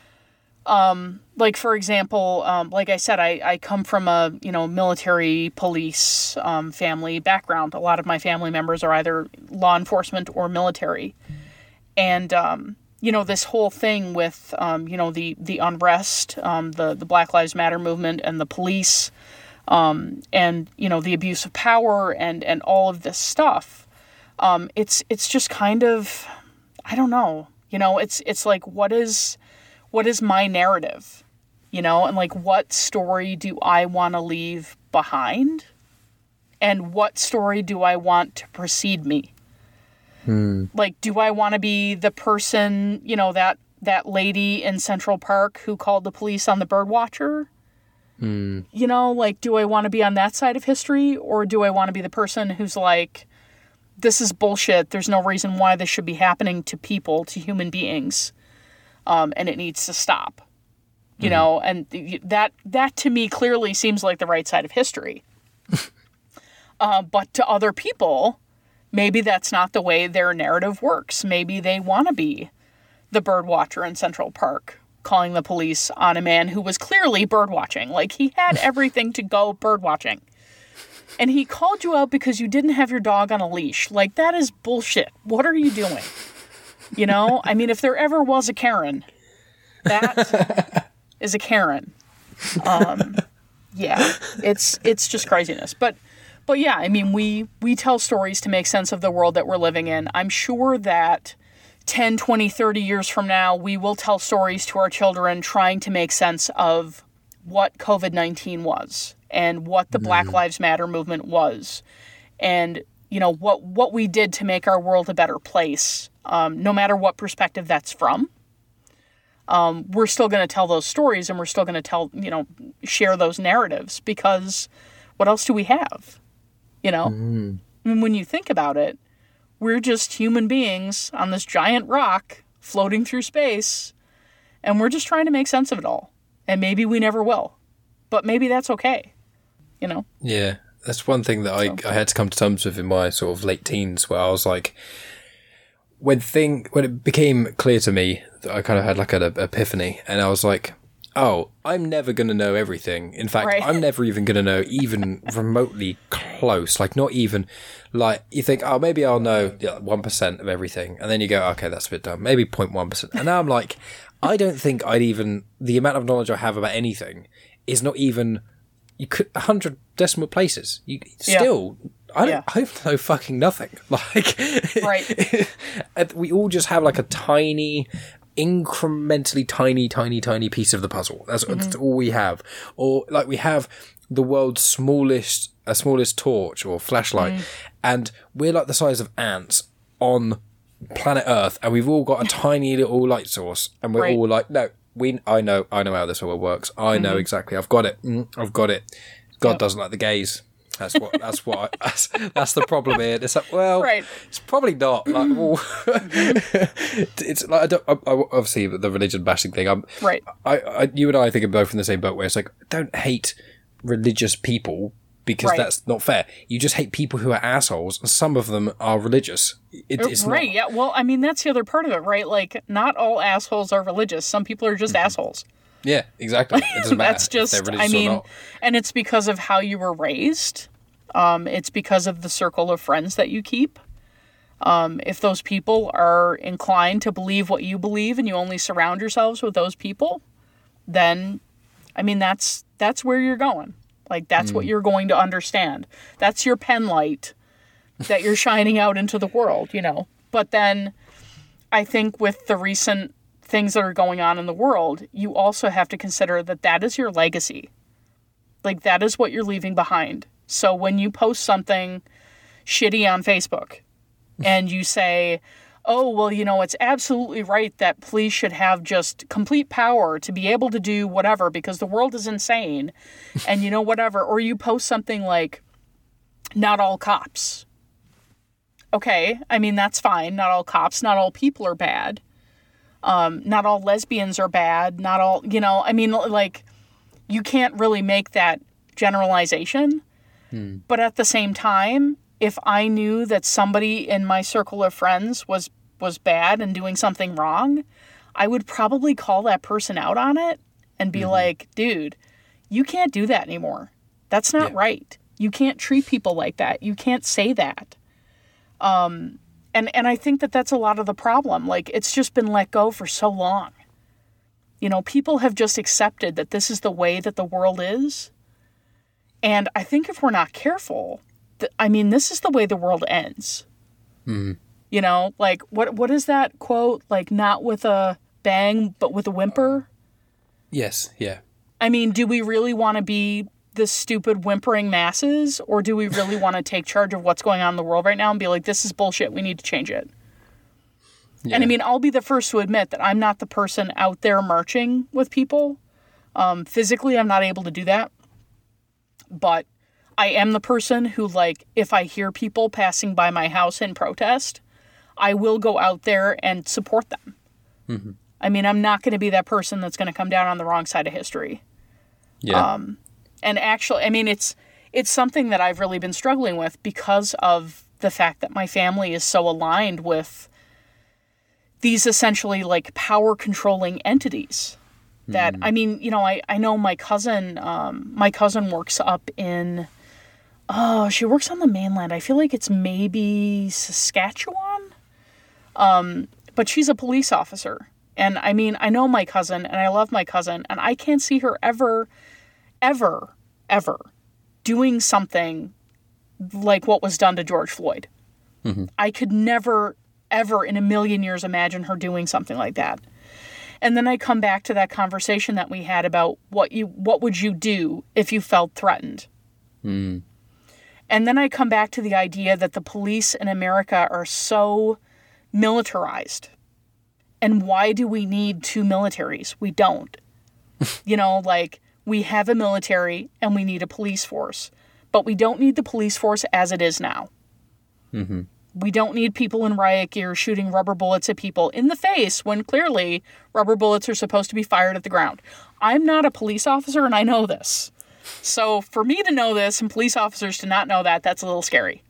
Um, like, for example, um, like I said, I, I come from a, you know, military police um, family background. A lot of my family members are either law enforcement or military. And, um, you know, this whole thing with, um, you know, the, the unrest, um, the, the Black Lives Matter movement and the police, um, and, you know, the abuse of power and, and all of this stuff. Um, it's, it's just kind of, I don't know, you know, it's, it's like, what is, what is my narrative, you know, and like, what story do I want to leave behind, and what story do I want to precede me? Hmm. Like, do I want to be the person, you know, that, that lady in Central Park who called the police on the bird watcher? Hmm. You know, like, do I want to be on that side of history, or do I want to be the person who's like, this is bullshit, there's no reason why this should be happening to people, to human beings, um, and it needs to stop. You mm-hmm. know, and th- that that to me clearly seems like the right side of history. uh, but to other people, maybe that's not the way their narrative works. Maybe they want to be the bird watcher in Central Park, calling the police on a man who was clearly bird watching. Like, he had everything to go bird watching. And he called you out because you didn't have your dog on a leash. Like, that is bullshit. What are you doing? You know? I mean, if there ever was a Karen, that is a Karen. Um, yeah, it's it's just craziness. But but yeah, I mean, we, we tell stories to make sense of the world that we're living in. I'm sure that ten, twenty, thirty years from now, we will tell stories to our children trying to make sense of what covid nineteen was, and what the Black Lives Matter movement was, and, you know, what, what we did to make our world a better place, um, no matter what perspective that's from. Um, we're still going to tell those stories, and we're still going to tell, you know, share those narratives, because what else do we have? You know, mm. I mean, when you think about it, we're just human beings on this giant rock floating through space, and we're just trying to make sense of it all. And maybe we never will, but maybe that's okay. You know? Yeah, that's one thing that I, so. I had to come to terms with in my sort of late teens, where I was like, when thing when it became clear to me that I kind of had like an epiphany, and I was like, oh, I'm never going to know everything. In fact, right. I'm never even going to know even remotely close, like not even, like, you think, oh, maybe I'll know one percent of everything. And then you go, okay, that's a bit dumb. Maybe zero point one percent. And now I'm like, I don't think I'd even, the amount of knowledge I have about anything is not even, you could, one hundred decimal places. You still, yeah. I don't, yeah. I know fucking nothing. Like, right. We all just have like a tiny, incrementally tiny, tiny, tiny piece of the puzzle. That's, mm-hmm. that's all we have. Or like we have the world's smallest, uh, smallest torch or flashlight, mm. and we're like the size of ants on planet Earth, and we've all got a tiny little light source, and we're right. all like, no, we, I know, I know how this all works. I mm-hmm. know exactly. I've got it. Mm, I've got it. God yep. doesn't like the gays. That's what. That's what. I, that's, that's the problem here. It's like, well, right. it's probably not. Like, well, it's like I don't, I, I, obviously the religion bashing thing. I'm right. I, I, you and I, I think are both in the same boat. Where it's like, don't hate religious people, because right. that's not fair. You just hate people who are assholes, and some of them are religious. It, it's right. Not. Yeah. Well, I mean, that's the other part of it, right? Like, not all assholes are religious. Some people are just mm-hmm. assholes. Yeah, exactly. It doesn't matter. That's just, I mean, and it's because of how you were raised. Um, it's because of the circle of friends that you keep. Um, if those people are inclined to believe what you believe, and you only surround yourselves with those people, then, I mean, that's that's where you're going. Like, that's mm. what you're going to understand. That's your pen light that you're shining out into the world, you know. But then I think with the recent things that are going on in the world, you also have to consider that that is your legacy. Like, that is what you're leaving behind. So when you post something shitty on Facebook and you say, oh, well, you know, it's absolutely right that police should have just complete power to be able to do whatever because the world is insane, and, you know, whatever. Or you post something like, not all cops. Okay, I mean, that's fine. Not all cops, not all people are bad. Um, not all lesbians are bad. Not all, you know, I mean, like, you can't really make that generalization. Hmm. But at the same time, if I knew that somebody in my circle of friends was, was bad and doing something wrong, I would probably call that person out on it and be mm-hmm. like, dude, you can't do that anymore. That's not yeah. right. You can't treat people like that. You can't say that. Um, And and I think that that's a lot of the problem. Like, it's just been let go for so long. You know, people have just accepted that this is the way that the world is. And I think if we're not careful, th- I mean, this is the way the world ends. Mm-hmm. You know, like, what what is that quote? Like, not with a bang, but with a whimper? Yes, yeah. I mean, do we really want to be the stupid whimpering masses, or do we really want to take charge of what's going on in the world right now and be like, this is bullshit, we need to change it? Yeah. And I mean, I'll be the first to admit that I'm not the person out there marching with people. Um, physically, I'm not able to do that. But I am the person who, like, if I hear people passing by my house in protest, I will go out there and support them. Mm-hmm. I mean, I'm not going to be that person that's going to come down on the wrong side of history. Yeah. Um, and actually, I mean, it's it's something that I've really been struggling with because of the fact that my family is so aligned with these essentially, like, power-controlling entities. That, mm. I mean, you know, I, I know my cousin, um, my cousin works up in, oh, she works on the mainland. I feel like it's maybe Saskatchewan. Um, but she's a police officer. And I mean, I know my cousin and I love my cousin, and I can't see her ever, ever, ever doing something like what was done to George Floyd. Mm-hmm. I could never, ever in a million years imagine her doing something like that. And then I come back to that conversation that we had about what you, what would you do if you felt threatened? Mm. And then I come back to the idea that the police in America are so militarized. And why do we need two militaries? We don't. You know, like, we have a military and we need a police force. But we don't need the police force as it is now. Mm-hmm. We don't need people in riot gear shooting rubber bullets at people in the face when clearly rubber bullets are supposed to be fired at the ground. I'm not a police officer, and I know this. So for me to know this and police officers to not know that, that's a little scary.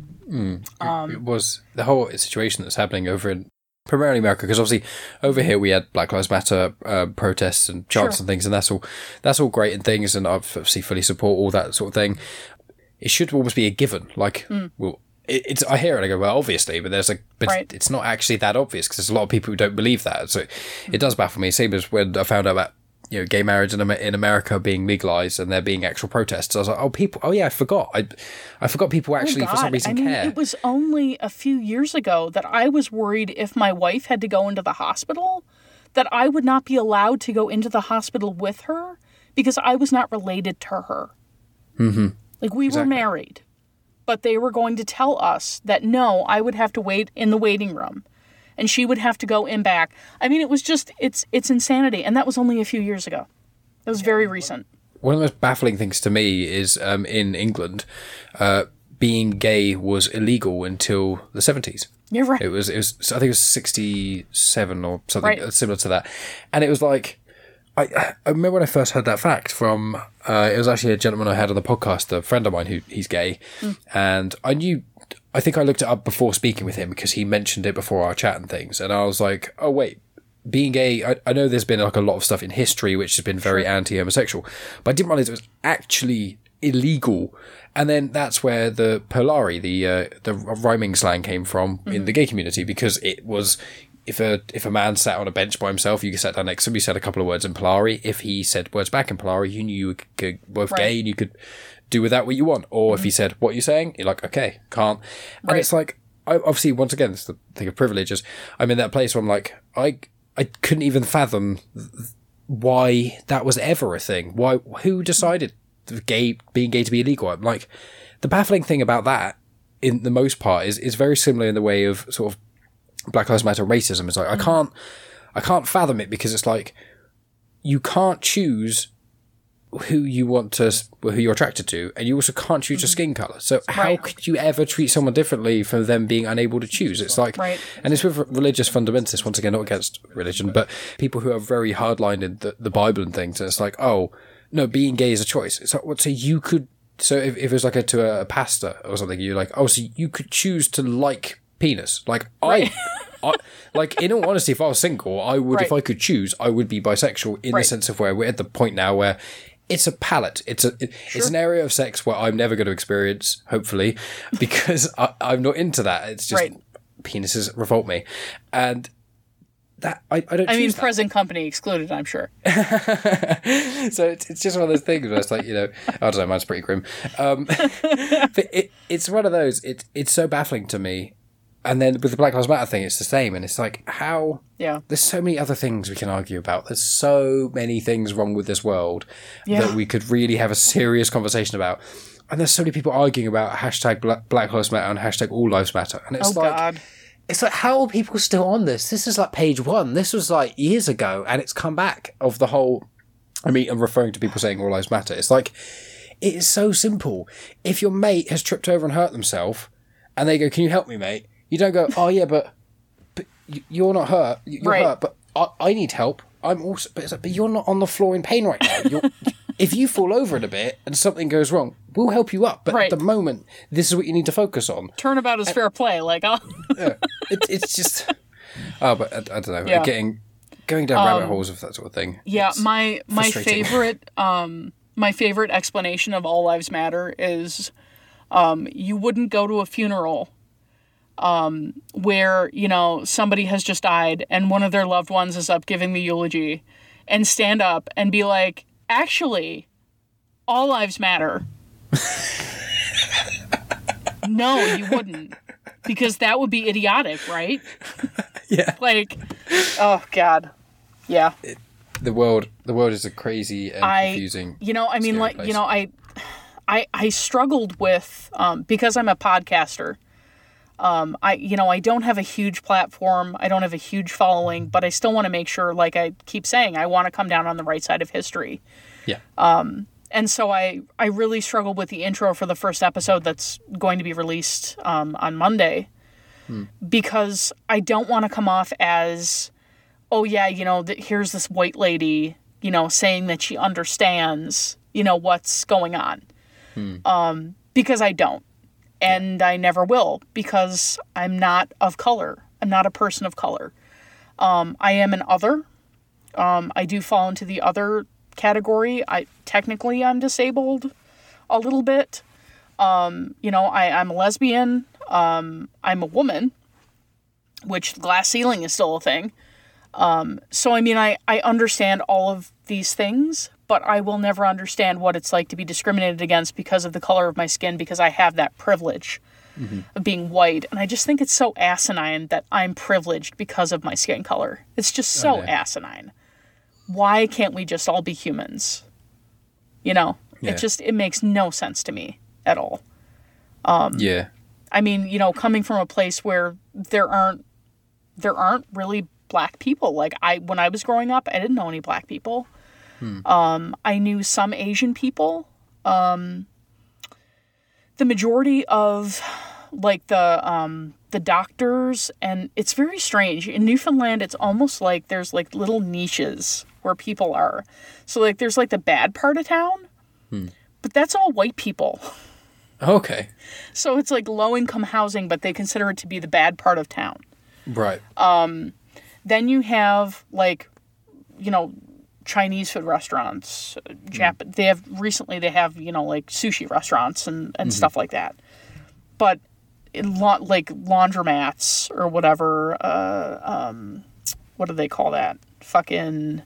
Mm. Um, it was the whole situation that's happening over in primarily America, because obviously over here we had Black Lives Matter uh, protests and chants sure. and things, and that's all that's all great and things, and I obviously fully support all that sort of thing. It should almost be a given. Like, mm. well, it, it's I hear it and I go, well, obviously, but there's a but right. it's not actually that obvious, because there's a lot of people who don't believe that. So mm. it does baffle me. Same as when I found out about, you know, gay marriage in, in America being legalized and there being actual protests. I was like, oh, people, oh yeah, I forgot. I, I forgot people actually oh for some reason I mean, care. It was only a few years ago that I was worried if my wife had to go into the hospital, that I would not be allowed to go into the hospital with her because I was not related to her. Mm-hmm. Like, we exactly. were married, but they were going to tell us that no, I would have to wait in the waiting room. And she would have to go in back. I mean, it was just, it's it's insanity. And that was only a few years ago. That was very recent. One of the most baffling things to me is um, in England, uh, being gay was illegal until the seventies. You're right. It was, it was I think it was sixty-seven or something right. similar to that. And it was like, I, I remember when I first heard that fact from, uh, it was actually a gentleman I had on the podcast, a friend of mine who he's gay. Mm. And I knew... I think I looked it up before speaking with him because he mentioned it before our chat and things. And I was like, oh, wait, being gay, I, I know there's been like a lot of stuff in history which has been very sure. anti-homosexual, but I didn't realize it was actually illegal. And then that's where the Polari, the uh, the rhyming slang came from mm-hmm. in the gay community, because it was, if a if a man sat on a bench by himself, you could sit down next to him, you said a couple of words in Polari. If he said words back in Polari, you knew you were both right. gay and you could do with that what you want. Or mm-hmm. if he said, what are you saying? You're like, okay, can't. And right. it's like, I, obviously, once again, it's the thing of privileges. I'm in that place where I'm like, I I couldn't even fathom why that was ever a thing. Why? Who decided gay being gay to be illegal? I'm like, the baffling thing about that, in the most part, is is very similar in the way of sort of Black Lives Matter racism. It's like, mm-hmm. I can't, I can't fathom it, because it's like, you can't choose who you want to, who you're attracted to, and you also can't choose mm-hmm. your skin color. So how right. could you ever treat someone differently from them being unable to choose? It's like, right. and it's with religious fundamentalists, once again, not against religion, but people who are very hardlined in the, the Bible and things. And it's like, oh no, being gay is a choice. It's like, what? So you could, so if, if it was like a, to a pastor or something, you're like, oh, so you could choose to like penis. Like right. I, I, like in all honesty, if I was single, I would, right. if I could choose, I would be bisexual in right. the sense of where we're at the point now where it's a palette. It's a it, sure. it's an area of sex where I'm never going to experience, hopefully, because I, I'm not into that. It's just right. penises revolt me. And that I, I don't I mean, that. present company excluded, I'm sure. So it's, it's just one of those things where it's like, you know, I don't know, mine's pretty grim. Um, but it, it's one of those, it, it's so baffling to me. And then with the Black Lives Matter thing, it's the same. And it's like, how... Yeah. There's so many other things we can argue about. There's so many things wrong with this world yeah. that we could really have a serious conversation about. And there's so many people arguing about hashtag Black Lives Matter and hashtag All Lives Matter. And it's oh, like... God. It's like, how are people still on this? This is like page one. This was like years ago, and it's come back of the whole... I mean, I'm referring to people saying All Lives Matter. It's like, it is so simple. If your mate has tripped over and hurt themselves, and they go, can you help me, mate? You don't go, oh, yeah, but, but you're not hurt. You're right. hurt, but I, I need help. I'm also... But, it's like, but you're not on the floor in pain right now. You're... If you fall over in a bit and something goes wrong, we'll help you up. But right. at the moment, this is what you need to focus on. Turnabout is and, fair play. Like, oh. yeah, it, it's just... Oh, but I, I don't know. Yeah. Getting Going down um, rabbit holes of that sort of thing. Yeah, my my favorite um, my favorite explanation of All Lives Matter is um, you wouldn't go to a funeral um, where, you know, somebody has just died and one of their loved ones is up giving the eulogy and stand up and be like, actually, all lives matter. No, you wouldn't. Because that would be idiotic, right? Yeah. Like, oh, God. Yeah. It, the world the world is a crazy and I, confusing You know, I mean, like, place. you know, I, I, I struggled with, um, because I'm a podcaster, um, I, you know, I don't have a huge platform. I don't have a huge following, but I still want to make sure, like I keep saying, I want to come down on the right side of history. Yeah. Um, and so I, I really struggled with the intro for the first episode that's going to be released um, on Monday hmm. because I don't want to come off as, oh, yeah, you know, th- here's this white lady, you know, saying that she understands, you know, what's going on. Hmm. Um, because I don't. And yeah. I never will because I'm not of color. I'm not a person of color. Um, I am an other. Um, I do fall into the other category. I technically I'm disabled a little bit. Um, you know, I, I'm a lesbian. Um, I'm a woman, which glass ceiling is still a thing. Um, so, I mean, I, I understand all of these things, but I will never understand what it's like to be discriminated against because of the color of my skin, because I have that privilege mm-hmm. of being white. And I just think it's so asinine that I'm privileged because of my skin color. It's just so okay. asinine. Why can't we just all be humans? You know, yeah. it just, it makes no sense to me at all. Um, yeah. I mean, you know, coming from a place where there aren't, there aren't really black people. Like I, when I was growing up, I didn't know any black people. Hmm. Um, I knew some Asian people. Um, the majority of like the, um, the doctors, and it's very strange. In Newfoundland, it's almost like there's like little niches where people are. So like there's like the bad part of town, hmm. but that's all white people. Okay. So it's like low income housing, but they consider it to be the bad part of town. Right. Um, then you have like, you know, Chinese food restaurants, Jap- mm. they have recently they have, you know, like sushi restaurants and, and mm-hmm. stuff like that. But in la- like laundromats or whatever, uh, um, what do they call that? Fucking,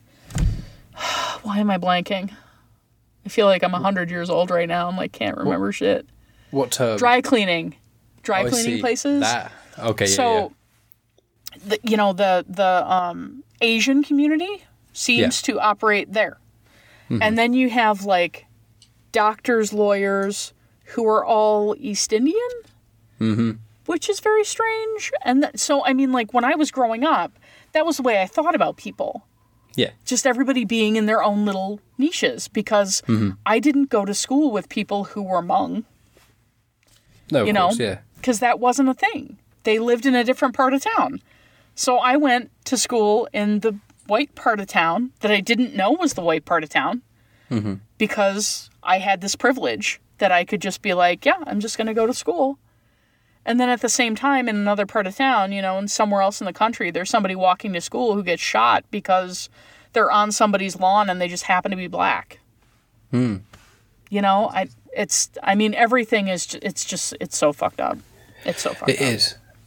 why am I blanking? I feel like I'm a hundred years old right now. I'm like, can't remember what, shit. What term? Dry cleaning. Dry oh, cleaning places. That. Okay, yeah, so, yeah. The, you know, the, the um, Asian community seems yeah. to operate there. Mm-hmm. And then you have, like, doctors, lawyers who are all East Indian, mm-hmm. which is very strange. And th- so, I mean, like, when I was growing up, that was the way I thought about people. Yeah. Just everybody being in their own little niches, because mm-hmm. I didn't go to school with people who were Hmong. No, of you course, know, yeah. Because that wasn't a thing. They lived in a different part of town. So I went to school in the white part of town that I didn't know was the white part of town mm-hmm. because I had this privilege that I could just be like, yeah, I'm just going to go to school. And then at the same time, in another part of town, you know, and somewhere else in the country, there's somebody walking to school who gets shot because they're on somebody's lawn and they just happen to be black. Hmm. You know, I, it's, I mean, everything is, it's just, it's so fucked up. It's so fucked it up. It is.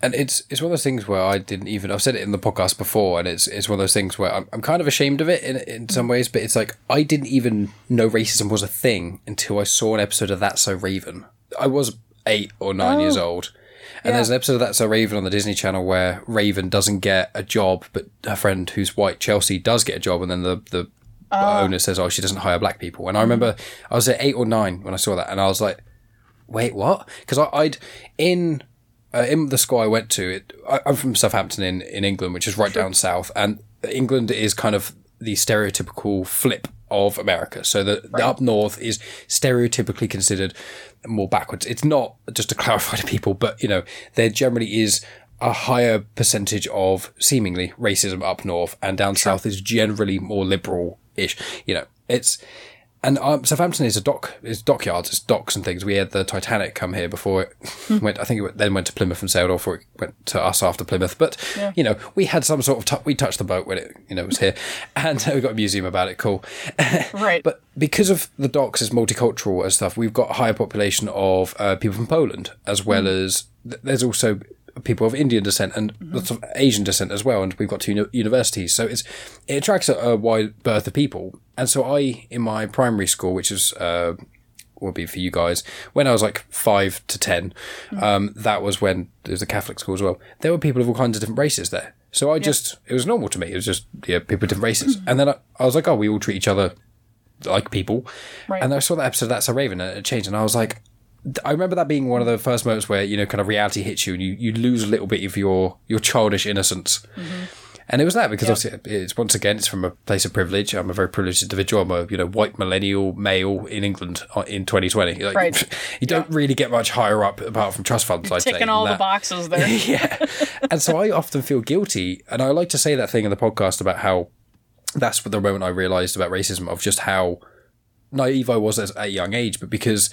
And it's it's one of those things where I didn't even, I've said it in the podcast before, and it's it's one of those things where I'm, I'm kind of ashamed of it in in some ways, but it's like, I didn't even know racism was a thing until I saw an episode of That's So Raven. I was eight or nine oh, years old. And yeah. there's an episode of That's So Raven on the Disney Channel where Raven doesn't get a job, but her friend who's white, Chelsea, does get a job, and then the, the uh. owner says, oh, she doesn't hire black people. And I remember I was at eight or nine when I saw that, and I was like, wait, what? Because I'd, in... Uh, in the school I went to, it, I, I'm from Southampton in, in England, which is right sure. down south, and England is kind of the stereotypical flip of America. So the, right. the up north is stereotypically considered more backwards. It's not, just to clarify to people, but, you know, there generally is a higher percentage of seemingly racism up north, and down sure. south is generally more liberal-ish. You know, it's... And um, Southampton is a dock, is dockyards, it's docks and things. We had the Titanic come here before it went, I think it then went to Plymouth and sailed off, or it went to us after Plymouth. But, yeah. you know, we had some sort of, t- we touched the boat when it, you know, was here. And we got a museum about it, cool. Right. But because of the docks is multicultural and stuff, we've got a higher population of uh, people from Poland, as well mm. as, th- there's also people of Indian descent and mm-hmm. lots of Asian descent as well, and we've got two uni- universities, so it's it attracts a, a wide berth of people. And so I, in my primary school, which is uh, will be for you guys, when I was like five to ten, mm-hmm. um, that was when there was a Catholic school as well. There were people of all kinds of different races there, so I yeah. just it was normal to me. It was just yeah, people of different races, mm-hmm. and then I, I was like, oh, we all treat each other like people, right. And I saw that episode of That's So Raven, and it changed, and I was like. I remember that being one of the first moments where, you know, kind of reality hits you and you, you lose a little bit of your, your childish innocence. Mm-hmm. And it was that because yep. obviously it's, once again, it's from a place of privilege. I'm a very privileged individual. I'm a, you know, white millennial male in England in twenty twenty. Like, right. You don't yeah. really get much higher up apart from trust funds, I'd say. Ticking all the boxes there. Yeah. And so I often feel guilty. And I like to say that thing in the podcast about how that's the moment I realised about racism, of just how naive I was at a young age, but because...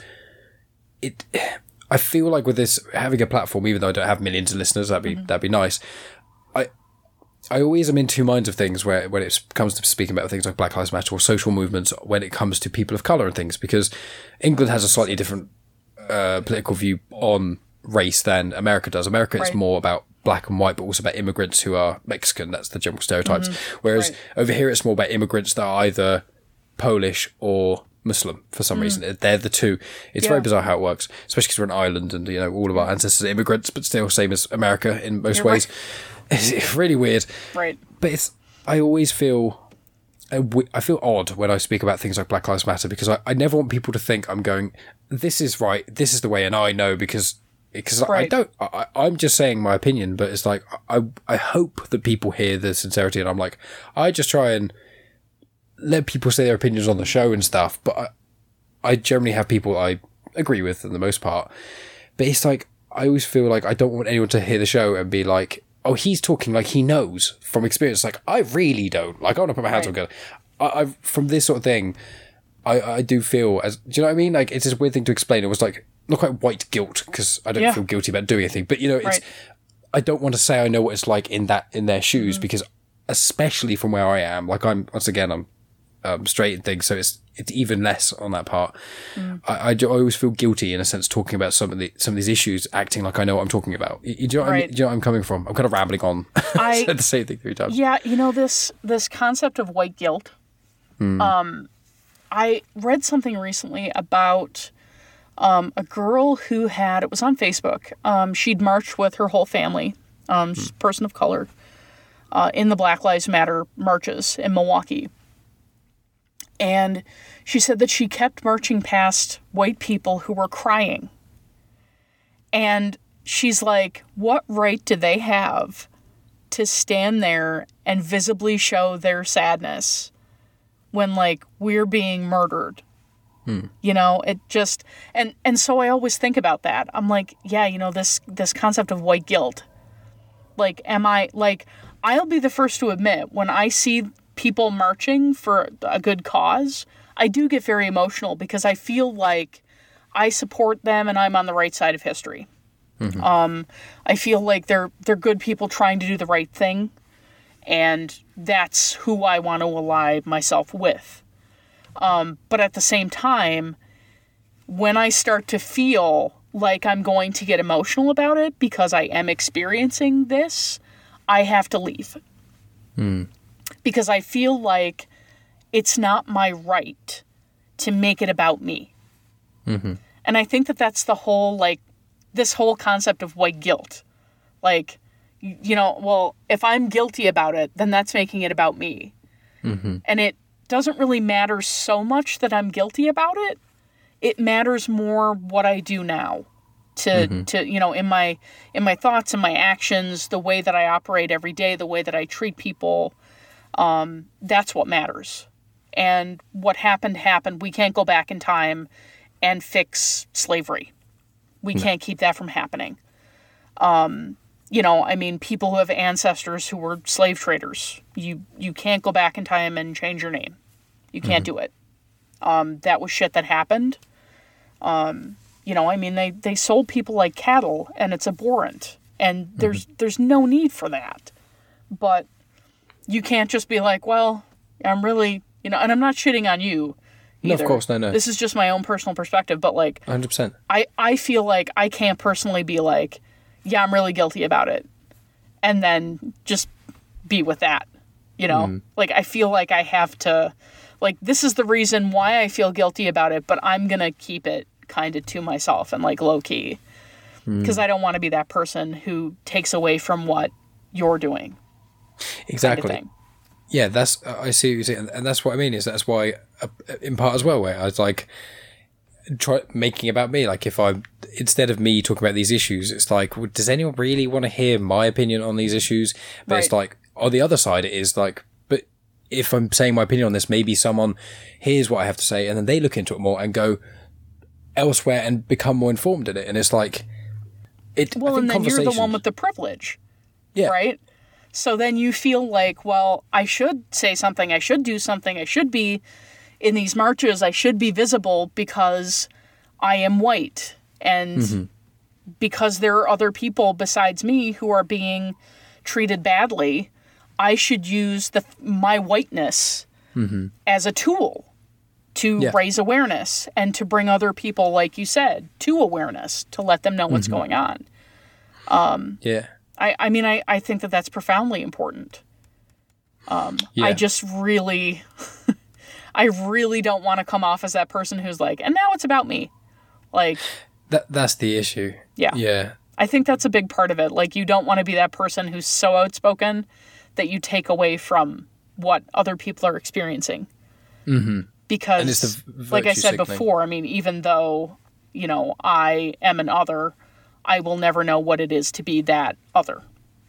It, I feel like with this having a platform, even though I don't have millions of listeners, that'd be mm-hmm. that'd be nice. I I always am in two minds of things where when it comes to speaking about things like Black Lives Matter or social movements, when it comes to people of colour and things, because England has a slightly different uh, political view on race than America does. America right. is more about black and white, but also about immigrants who are Mexican. That's the general stereotypes. Mm-hmm. Whereas right. over here, it's more about immigrants that are either Polish or Muslim for some mm. reason. They're the two. It's yeah. very bizarre how it works, especially because we're an island and, you know, all of our ancestors are immigrants, but still same as America in most You're ways. Right. It's really weird. Right. But it's, I always feel, I feel odd when I speak about things like Black Lives Matter, because I, I never want people to think I'm going, this is right, this is the way, and I know because because right. I don't, I, I'm just saying my opinion, but it's like, I, I hope that people hear the sincerity, and I'm like, I just try and let people say their opinions on the show and stuff, but I, I generally have people I agree with for the most part. But it's like, I always feel like I don't want anyone to hear the show and be like, oh, he's talking like he knows from experience. Like, I really don't. Like, I want to put my hands right. on God. I, I, from this sort of thing, I, I do feel as, do you know what I mean? Like, it's this weird thing to explain. It was like, not quite white guilt, because I don't yeah. feel guilty about doing anything, but you know, it's, right. I don't want to say I know what it's like in that, in their shoes, mm. because especially from where I am, like I'm, once again, I'm, Um, straight and things, so it's it's even less on that part. Mm. I, I, do, I always feel guilty in a sense talking about some of the some of these issues, acting like I know what I'm talking about. You, you, do, you know right. I mean, do you know where I'm coming from? I'm kind of rambling on. I said the same thing three times. Yeah, you know this this concept of white guilt. Mm. Um, I read something recently about um, a girl who had, it was on Facebook. Um, she'd marched with her whole family, um, mm. person of color, uh, in the Black Lives Matter marches in Milwaukee. And she said that she kept marching past white people who were crying. And she's like, what right do they have to stand there and visibly show their sadness when, like, we're being murdered? Hmm. You know, it just, and, and so I always think about that. I'm like, yeah, you know, this, this concept of white guilt. Like, am I, like, I'll be the first to admit, when I see people marching for a good cause, I do get very emotional because I feel like I support them and I'm on the right side of history. Mm-hmm. Um, I feel like they're they're good people trying to do the right thing, and that's who I want to ally myself with. Um, but at the same time, when I start to feel like I'm going to get emotional about it because I am experiencing this, I have to leave. Mm. Because I feel like it's not my right to make it about me. Mm-hmm. And I think that that's the whole, like, this whole concept of white guilt. Like, you know, well, if I'm guilty about it, then that's making it about me. Mm-hmm. And it doesn't really matter so much that I'm guilty about it. It matters more what I do now to, mm-hmm. to, you know, in my, in my thoughts and my actions, the way that I operate every day, the way that I treat people. Um, that's what matters. And what happened, happened. We can't go back in time and fix slavery. We no. can't keep that from happening. Um, you know, I mean, people who have ancestors who were slave traders, you, you can't go back in time and change your name. You can't mm-hmm. do it. Um, that was shit that happened. Um, you know, I mean, they, they sold people like cattle, and it's abhorrent. And there's mm-hmm. there's no need for that. But you can't just be like, well, I'm really, you know, and I'm not shitting on you either. No, of course, no, no. This is just my own personal perspective, but like, one hundred percent. I, I feel like I can't personally be like, yeah, I'm really guilty about it. And then just be with that, you know? Mm. Like, I feel like I have to, like, this is the reason why I feel guilty about it, but I'm going to keep it kind of to myself and, like, low-key. Because mm. I don't want to be that person who takes away from what you're doing. Exactly. Kind of yeah, that's, I see what you're saying. And that's what I mean, is that's why, uh, in part as well, where I was like, try making about me. Like, if I'm, instead of me talking about these issues, it's like, well, does anyone really want to hear my opinion on these issues? But right. It's like, on the other side, it is like, but if I'm saying my opinion on this, maybe someone hears what I have to say and then they look into it more and go elsewhere and become more informed in it. And it's like, it, well, and then you're the one with the privilege. Yeah. Right? So then you feel like, well, I should say something, I should do something, I should be in these marches, I should be visible because I am white. And mm-hmm. because there are other people besides me who are being treated badly, I should use the my whiteness mm-hmm. as a tool to yeah. raise awareness and to bring other people, like you said, to awareness, to let them know what's mm-hmm. going on. Um, yeah. I, I mean, I, I think that that's profoundly important. Um, yeah. I just really, I really don't want to come off as that person who's like, and now it's about me. Like, that that's the issue. Yeah. Yeah. I think that's a big part of it. Like, you don't want to be that person who's so outspoken that you take away from what other people are experiencing. Mm-hmm. Because, and it's the like I said sickening. before, I mean, even though, you know, I am an other, I will never know what it is to be that other.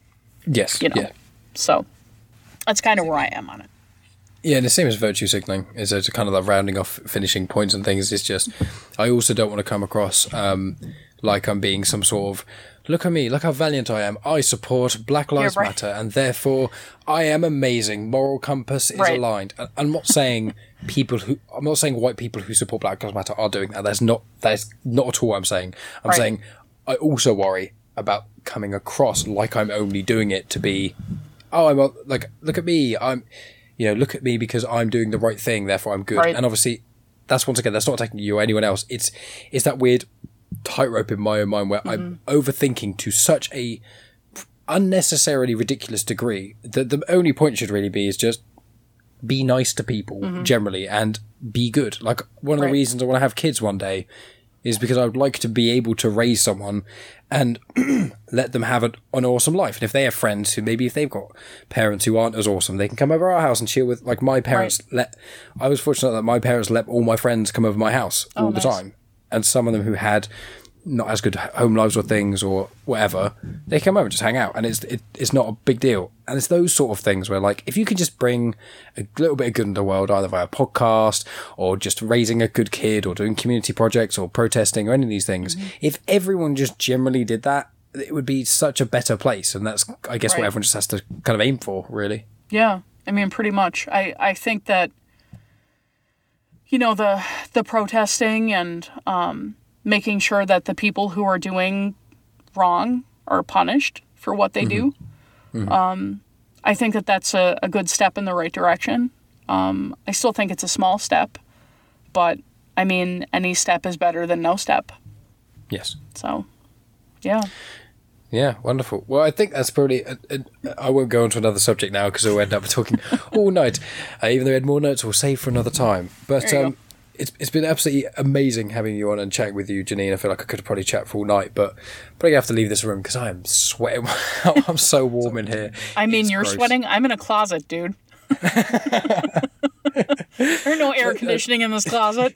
Yes. You know? Yeah. So that's kind of where I am on it. Yeah, and the same as virtue signaling, is it's kind of like rounding off finishing points and things. It's just, I also don't want to come across um, like I'm being some sort of, look at me, look how valiant I am. I support Black Lives yeah, right. Matter, and therefore I am amazing. Moral compass is right. aligned. I'm not saying people who, I'm not saying white people who support Black Lives Matter are doing that. That's not, that's not at all what I'm saying. I'm right. saying I also worry about coming across like I'm only doing it to be, oh, I'm a, like, look at me, I'm, you know, look at me because I'm doing the right thing, therefore I'm good. Right. And obviously, that's once again, that's not attacking you or anyone else. It's it's that weird tightrope in my own mind where mm-hmm. I'm overthinking to such a unnecessarily ridiculous degree that the only point should really be is just be nice to people mm-hmm. generally and be good. Like, one of right. the reasons I want to have kids one day is because I would like to be able to raise someone and let them have an, an awesome life. And if they have friends who, maybe if they've got parents who aren't as awesome, they can come over our house and chill with, like, my parents right. let, I was fortunate that my parents let all my friends come over my house all oh, the nice. time. And some of them who had not as good home lives or things or whatever, they come over and just hang out. And it's, it, it's not a big deal. And it's those sort of things where, like, if you can just bring a little bit of good in the world, either via podcast or just raising a good kid or doing community projects or protesting or any of these things, mm-hmm. if everyone just generally did that, it would be such a better place. And that's, I guess, right. what everyone just has to kind of aim for, really. Yeah. I mean, pretty much. I, I think that, you know, the, the protesting and, um, making sure that the people who are doing wrong are punished for what they mm-hmm. do. Mm-hmm. Um, I think that that's a, a good step in the right direction. Um, I still think it's a small step, but I mean, any step is better than no step. Yes. So, yeah. Yeah, wonderful. Well, I think that's probably... Uh, uh, I won't go on to another subject now because we'll end up talking all night. Uh, even though we had more notes, we'll save for another time. But um, it's it's been absolutely amazing having you on and chatting with you, Janine. I feel like I could probably chat for all night, but I'm probably have to leave this room because I am sweating. I'm so warm in here. I mean, it's you're gross. Sweating. I'm in a closet, dude. There's no air conditioning in this closet.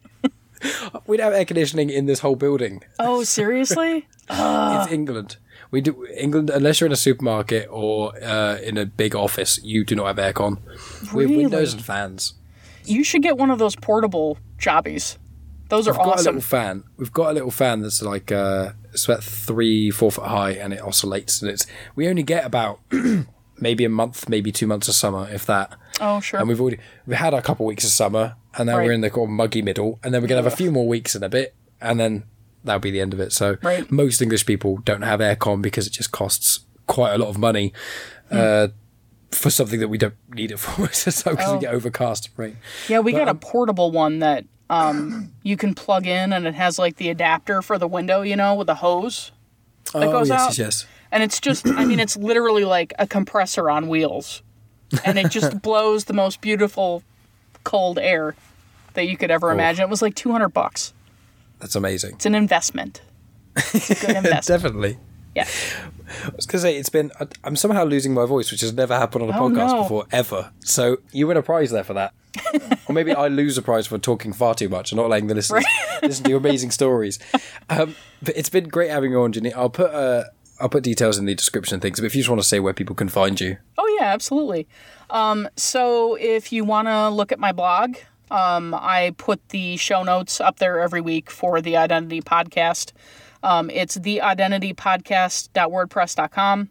We'd have air conditioning in this whole building. Oh, seriously? Uh. It's England. We do England unless you're in a supermarket or uh, in a big office. You do not have aircon. Really? We have windows and fans. You should get one of those portable jobbies. Those are We've awesome. Got a little fan. We've got a little fan that's like uh, it's about three, four foot high, and it oscillates. And it's we only get about maybe a month, maybe two months of summer, if that. Oh, sure. And we've already we've had a couple of weeks of summer, and now right. we're in the kind of muggy middle, and then we're gonna have a few more weeks in a bit, and then that'll be the end of it. So right. most English people don't have aircon because it just costs quite a lot of money mm. uh, for something that we don't need it for. So because oh. we get overcast, right? Yeah, we but, got um, a portable one that um, you can plug in, and it has like the adapter for the window, you know, with a hose that oh, goes yes, out. Yes, yes. And it's just, I mean, it's literally like a compressor on wheels, and it just blows the most beautiful cold air that you could ever imagine. Oh. It was like two hundred bucks. That's amazing. It's an investment. It's a good investment. Definitely. Yeah. I was going to say, it's been... I'm somehow losing my voice, which has never happened on a oh, podcast no. before, ever. So you win a prize there for that. Or maybe I lose a prize for talking far too much and not letting the listeners right. listen to your amazing stories. Um, but it's been great having you on, Janine. I'll put... Uh, I'll put details in the description and things, but if you just want to say where people can find you. Oh, yeah, absolutely. Um, so if you want to look at my blog... Um, I put the show notes up there every week for the Identity Podcast. Um, it's the identity podcast dot wordpress dot com.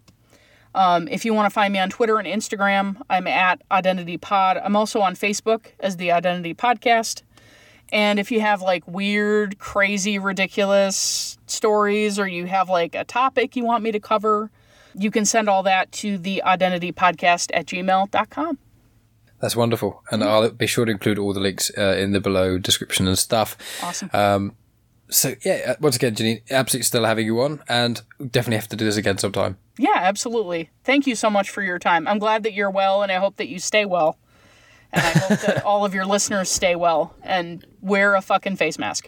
Um, if you want to find me on Twitter and Instagram, I'm at IdentityPod. I'm also on Facebook as the Identity Podcast. And if you have like weird, crazy, ridiculous stories, or you have like a topic you want me to cover, you can send all that to the identity podcast at gmail dot com. That's wonderful. And I'll be sure to include all the links uh, in the below description and stuff. Awesome. Um, so, yeah, once again, Janine, absolutely still having you on, and definitely have to do this again sometime. Yeah, absolutely. Thank you so much for your time. I'm glad that you're well, and I hope that you stay well. And I hope that all of your listeners stay well and wear a fucking face mask.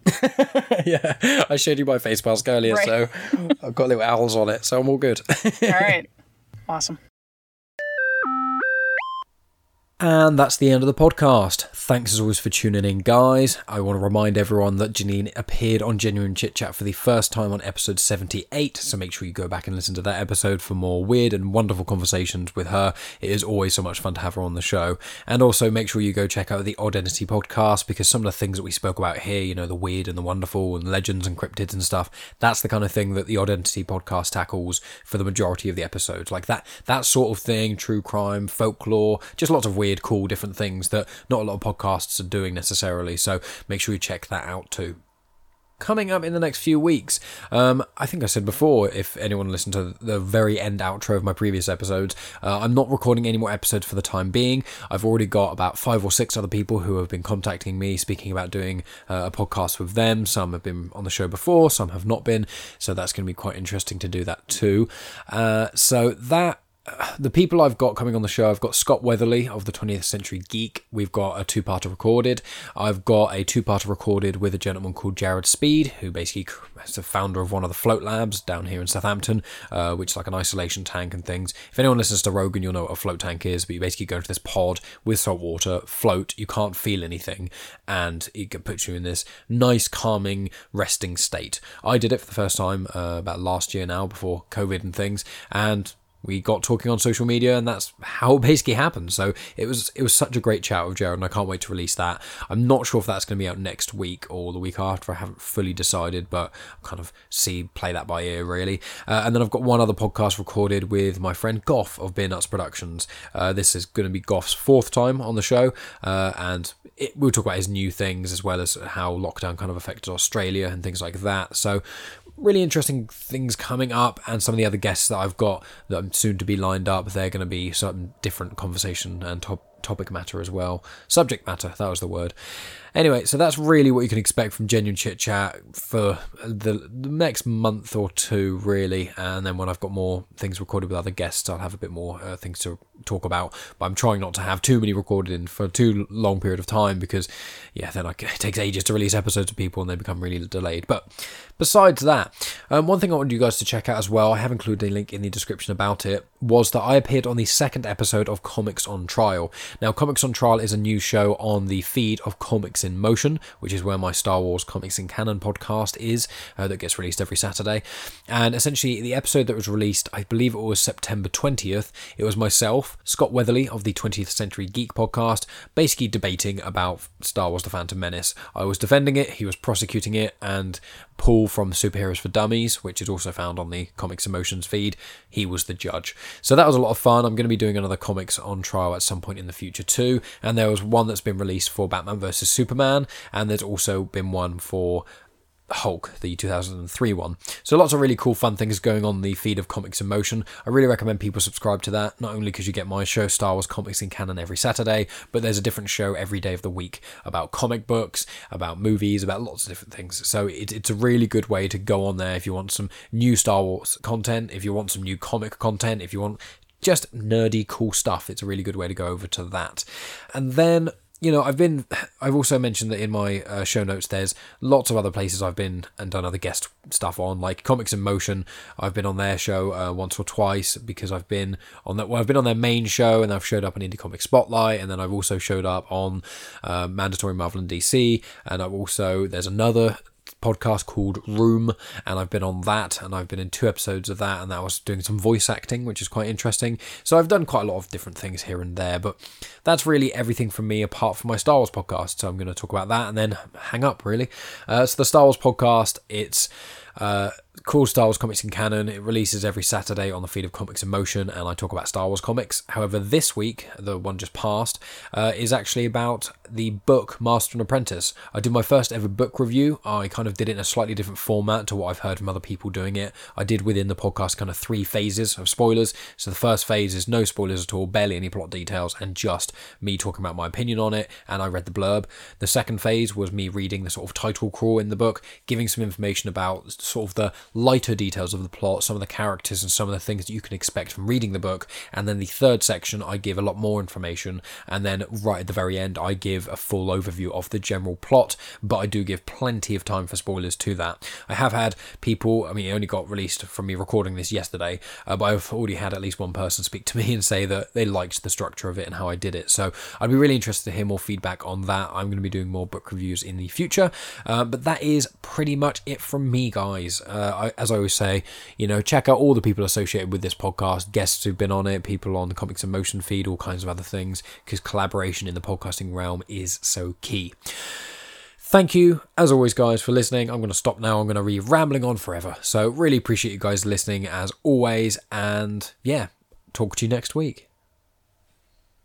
Yeah, I showed you my face mask earlier, right. So I've got little owls on it, so I'm all good. All right. Awesome. And that's the end of the podcast. Thanks as always for tuning in, guys. I want to remind everyone that Janine appeared on Genuine Chit Chat for the first time on episode seventy-eight, so make sure you go back and listen to that episode for more weird and wonderful conversations with her. It is always so much fun to have her on the show. And also make sure you go check out the Oddentity podcast, because some of the things that we spoke about here, you know, the weird and the wonderful and legends and cryptids and stuff, that's the kind of thing that the Oddentity podcast tackles for the majority of the episodes. Like that, that sort of thing, true crime, folklore, just lots of weird cool different things that not a lot of podcasts are doing necessarily, so make sure you check that out too. Coming up in the next few weeks, um, I think I said before, if anyone listened to the very end outro of my previous episodes, uh, I'm not recording any more episodes for the time being. I've already got about five or six other people who have been contacting me, speaking about doing uh, a podcast with them. Some have been on the show before, some have not been, so that's going to be quite interesting to do that too. Uh, so that The people I've got coming on the show, I've got Scott Weatherly of the twentieth Century Geek. We've got a two-parter recorded. I've got a two-parter recorded with a gentleman called Jared Speed, who basically is the founder of one of the float labs down here in Southampton, uh, which is like an isolation tank and things. If anyone listens to Rogan, you'll know what a float tank is, but you basically go into this pod with salt water, float, you can't feel anything, and it puts you in this nice, calming, resting state. I did it for the first time uh, about last year now, before COVID and things, and we got talking on social media, and that's how it basically happened. So it was it was such a great chat with Jared, and I can't wait to release that. I'm not sure if that's going to be out next week or the week after. I haven't fully decided, but I'll kind of see, play that by ear, really. Uh, and then I've got one other podcast recorded with my friend Goff of Beer Nuts Productions. Uh, this is going to be Goff's fourth time on the show, uh, and it, we'll talk about his new things, as well as how lockdown kind of affected Australia and things like that. So really interesting things coming up, and some of the other guests that I've got that I'm soon to be lined up, they're going to be some different conversation and top topic matter as well. Subject matter, that was the word. Anyway, so that's really what you can expect from Genuine Chit Chat for the, the next month or two, really. And then when I've got more things recorded with other guests, I'll have a bit more uh, things to talk about. But I'm trying not to have too many recorded in for too long period of time because, yeah, then I, it takes ages to release episodes to people and they become really delayed. But besides that, um, one thing I wanted you guys to check out as well, I have included a link in the description about it, was that I appeared on the second episode of Comics on Trial. Now, Comics on Trial is a new show on the feed of Comics in Motion, which is where my Star Wars Comics in Canon podcast is, uh, that gets released every Saturday. And essentially, the episode that was released, I believe it was September twentieth, it was myself, Scott Weatherly of the twentieth Century Geek podcast, basically debating about Star Wars The Phantom Menace. I was defending it, he was prosecuting it, and Paul from Superheroes for Dummies, which is also found on the Comics Emotions feed, he was the judge. So that was a lot of fun. I'm going to be doing another Comics on Trial at some point in the future too, and there was one that's been released for Batman versus Superman, and there's also been one for Hulk, the two thousand three one. So lots of really cool fun things going on the feed of Comics in Motion. I really recommend people subscribe to that, not only because you get my show Star Wars Comics in Canon every Saturday, but there's a different show every day of the week about comic books, about movies, about lots of different things. So it, it's a really good way to go on there if you want some new Star Wars content, if you want some new comic content, if you want just nerdy cool stuff, it's a really good way to go over to that. And then, you know, I've been, I've also mentioned that in my uh, show notes, there's lots of other places I've been and done other guest stuff on, like Comics in Motion. I've been on their show uh, once or twice because I've been on that, well, I've been on their main show and I've showed up on Indie Comic Spotlight, and then I've also showed up on uh, Mandatory Marvel and D C, and I've also, there's another podcast called Room, and I've been on that, and I've been in two episodes of that, and that was doing some voice acting, which is quite interesting. So I've done quite a lot of different things here and there, but that's really everything from me apart from my Star Wars podcast. So I'm going to talk about that and then hang up, really. Uh, so the Star Wars podcast, it's uh, called Star Wars Comics in Canon. It releases every Saturday on the feed of Comics in Motion, and I talk about Star Wars comics. However, this week, the one just passed, uh, is actually about the book Master and Apprentice. I did my first ever book review. I kind of did it in a slightly different format to what I've heard from other people doing it. I did within the podcast kind of three phases of spoilers. So the first phase is no spoilers at all, barely any plot details, and just me talking about my opinion on it, and I read the blurb. The second phase was me reading the sort of title crawl in the book, giving some information about sort of the lighter details of the plot, some of the characters, and some of the things that you can expect from reading the book. And then the third section, I give a lot more information, and then right at the very end, I give a full overview of the general plot, but I do give plenty of time for spoilers to that. I have had people, I mean, it only got released from me recording this yesterday, uh, but I've already had at least one person speak to me and say that they liked the structure of it and how I did it. So I'd be really interested to hear more feedback on that. I'm going to be doing more book reviews in the future, uh, but that is pretty much it from me, guys. Uh, I, as I always say, you know, check out all the people associated with this podcast, guests who've been on it, people on the Comics in Motion feed, all kinds of other things, because collaboration in the podcasting realm is so key. Thank you, as always, guys, for listening. I'm going to stop now. I'm going to be rambling on forever. So really appreciate you guys listening, as always. And yeah, talk to you next week.